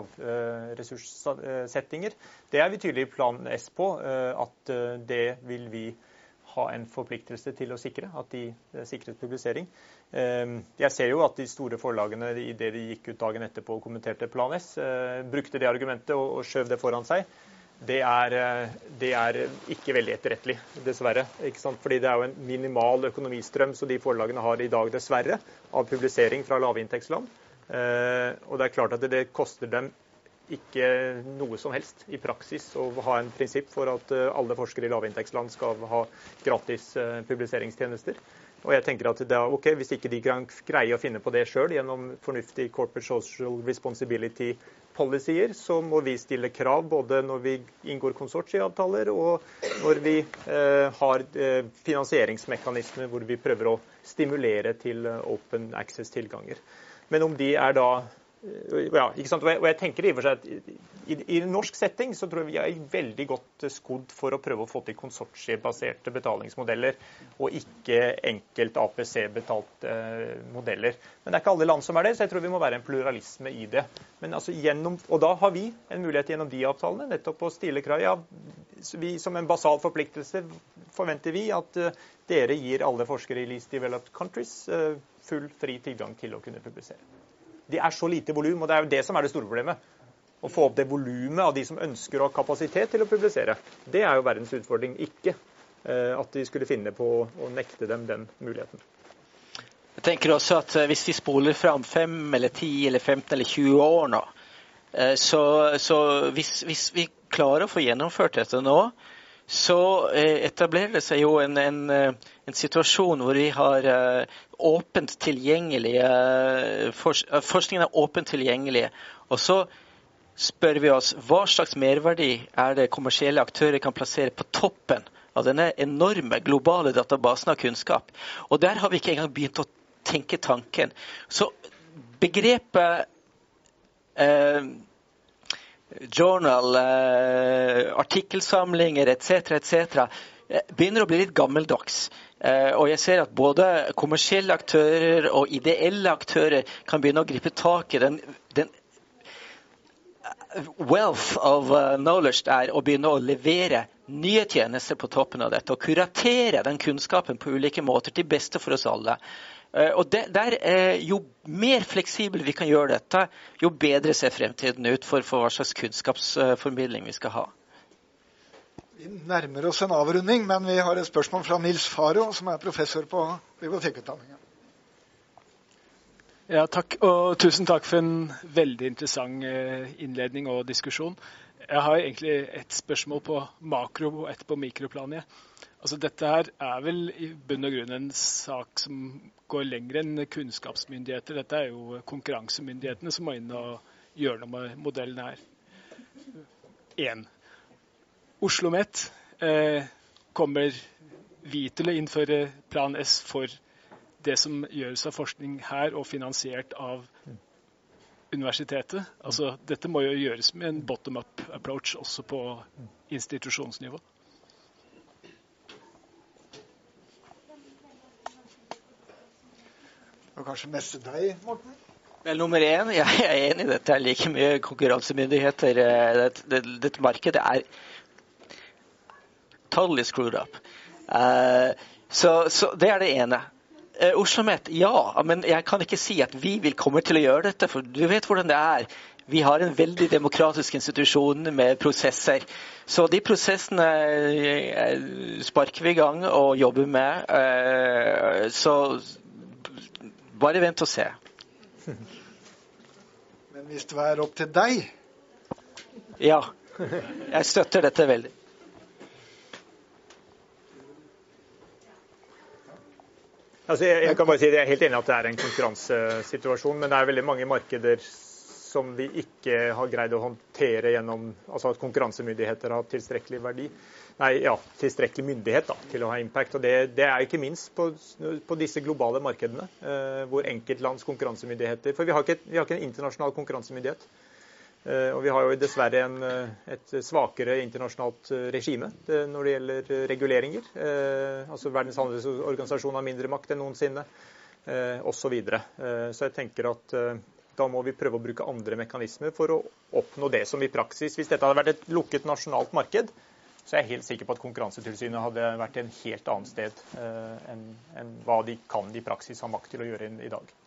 lavressurssettinger. Uh, det er vi tydelig i Plan S på, uh, at uh, det vil vi ha en forpliktelse til å sikre, at de sikret publisering. Jeg ser jo at de store forlagene, i det de gikk ut dagen etterpå og kommenterte Plan S, brukte det argumentet og skjøv det foran seg. Det er, det er ikke veldig etterrettelig, dessverre. Ikke sant? Fordi det er jo en minimal økonomistrøm, så de forlagene har i dag dessverre av publisering fra lavinntektsland. Og det er klart at det, det koster dem ikke noe som helst i praksis å ha en prinsipp for at alle forskere i lavinntektsland skal ha gratis publiseringstjenester. Og jeg tenker at det er ok, hvis ikke de greier å finne på det selv gjennom fornuftig corporate social responsibility policies, så må vi stille krav både når vi inngår konsortieavtaler og når vi eh, har eh, finansieringsmekanismer hvor vi prøver å stimulere til open access-tilganger. Men om de er da Ja, ikke sant? Og jeg, og jeg tenker i og for seg at i, i norsk setting så tror jeg vi er veldig godt skodd for å prøve å få til konsortiebaserte betalingsmodeller, og ikke enkelt A P C-betalte eh, modeller. Men det er ikke alle land som er det, så jeg tror vi må være en pluralisme i det. Men altså gjennom, og da har vi en mulighet gjennom de avtalene nettopp å stille krav. Ja, vi, som en basal forpliktelse forventer vi at uh, dere gir alle forskere i least developed countries uh, full fri tilgang til å kunne publisere. Det er så lite volum, og det er jo det som er det store problemet. Å få opp det volumet av de som ønsker å ha kapasitet til å publisere. Det er jo verdens utfordring, ikke eh, at de skulle finne på å nekte dem den muligheten. Jeg tenker også at hvis vi spoler fram fem eller ti eller femten eller tjue år nå, eh, så, så hvis, hvis vi klarer å få gjennomført dette nå, så etablerer det seg jo en, en, en situasjon hvor vi har åpent tilgjengelige, forskningen er åpent tilgjengelig, og så spør vi oss hva slags merverdi er det kommersielle aktører kan plassere på toppen av denne enorme globale databasen av kunnskap. Og der har vi ikke engang begynt å tenke tanken. Så begrepet eh, journal, eh, artikkelsamlinger, et cetera, et cetera, eh, begynner å bli litt gammeldags. Eh, og jeg ser at både kommersielle aktører og ideelle aktører kan begynne å gripe tak i den, den wealth of uh, knowledge der, og begynne å levere nye tjenester på toppen av dette, og kuratere den kunnskapen på ulike måter til beste for oss alle. Og det, der, jo mer fleksibel vi kan gjøre dette, jo bedre ser fremtiden ut for, for hva slags kunnskapsformidling vi skal ha. Vi nærmer oss en avrunding, men vi har et spørsmål fra Nils Faro, som er professor på bibliotekutdanningen. Ja, takk, og tusen takk for en veldig interessant innledning og diskusjon. Jeg har egentlig et spørsmål på makro- og et på mikroplanet. Altså, dette her er vel i bunn og grunn en sak som går lenger enn kunnskapsmyndigheter. Dette er jo konkurransemyndighetene som må inn og gjøre noe med modellen her. En. OsloMet eh, kommer vi til å innføre Plan S for det som gjøres av forskning her og finansiert av universitetet. Altså, dette må jo gjøres med en bottom-up approach også på institusjonsnivå. Og kanskje mest til deg, Morten? Vel, nummer én, jeg er enig i dette. Det er like mye konkurransemyndigheter. Dette, dette, dette markedet er totally screwed up. Uh, så, så det er det ene. Uh, OsloMet, ja, men jeg kan ikke si at vi vil komme til å gjøre dette, for du vet hvordan det er. Vi har en veldig demokratisk institusjon med prosesser. Så de prosessene sparker vi i gang og jobber med. Uh, så bare vent og se. Men hvis det er opp til deg? Ja, jeg støtter dette veldig. Altså, jeg, jeg kan bare si at jeg er helt enig at det er en konkurransesituasjon, men det er veldig mange markeder som vi ikke har greid å håndtere gjennom, altså at konkurransemyndigheter har tilstrekkelig verdi. Nei, ja, tilstrekkelig myndighet da, til å ha impact, og det, det er ikke minst på, på disse globale markedene, eh, hvor enkeltlands konkurransemyndigheter, for vi har ikke, vi har ikke en internasjonal konkurransemyndighet, eh, og vi har jo dessverre en, et svakere internasjonalt regime det, når det gjelder reguleringer, eh, altså Verdens handelsorganisasjon har mindre makt enn noensinne, eh, og så videre. Eh, så jeg tenker at eh, da må vi prøve å bruke andre mekanismer for å oppnå det som i praksis, hvis dette hadde vært et lukket nasjonalt marked, så er jeg helt sikker på at Konkurransetilsynet hadde vært en helt annet sted eh, enn, enn hva de kan i praksis ha makt til å gjøre i dag.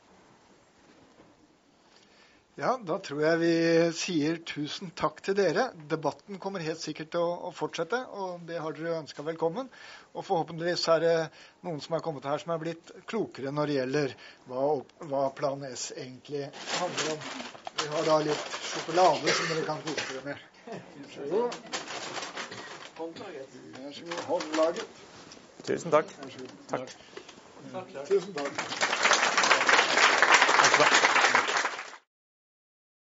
Ja, da tror jeg vi sier tusen takk til dere. Debatten kommer helt sikkert til å, å fortsette, og det har dere ønsket velkommen. Og forhåpentligvis er det noen som er kommet her som er blitt klokere når det gjelder hva, hva Plan S egentlig handler om. Vi har da litt sjokolade som dere kan kose dere med. Så god. Vær så god, håndlaget. Tusen takk. Vær så god. Takk. Tusen takk. Takk.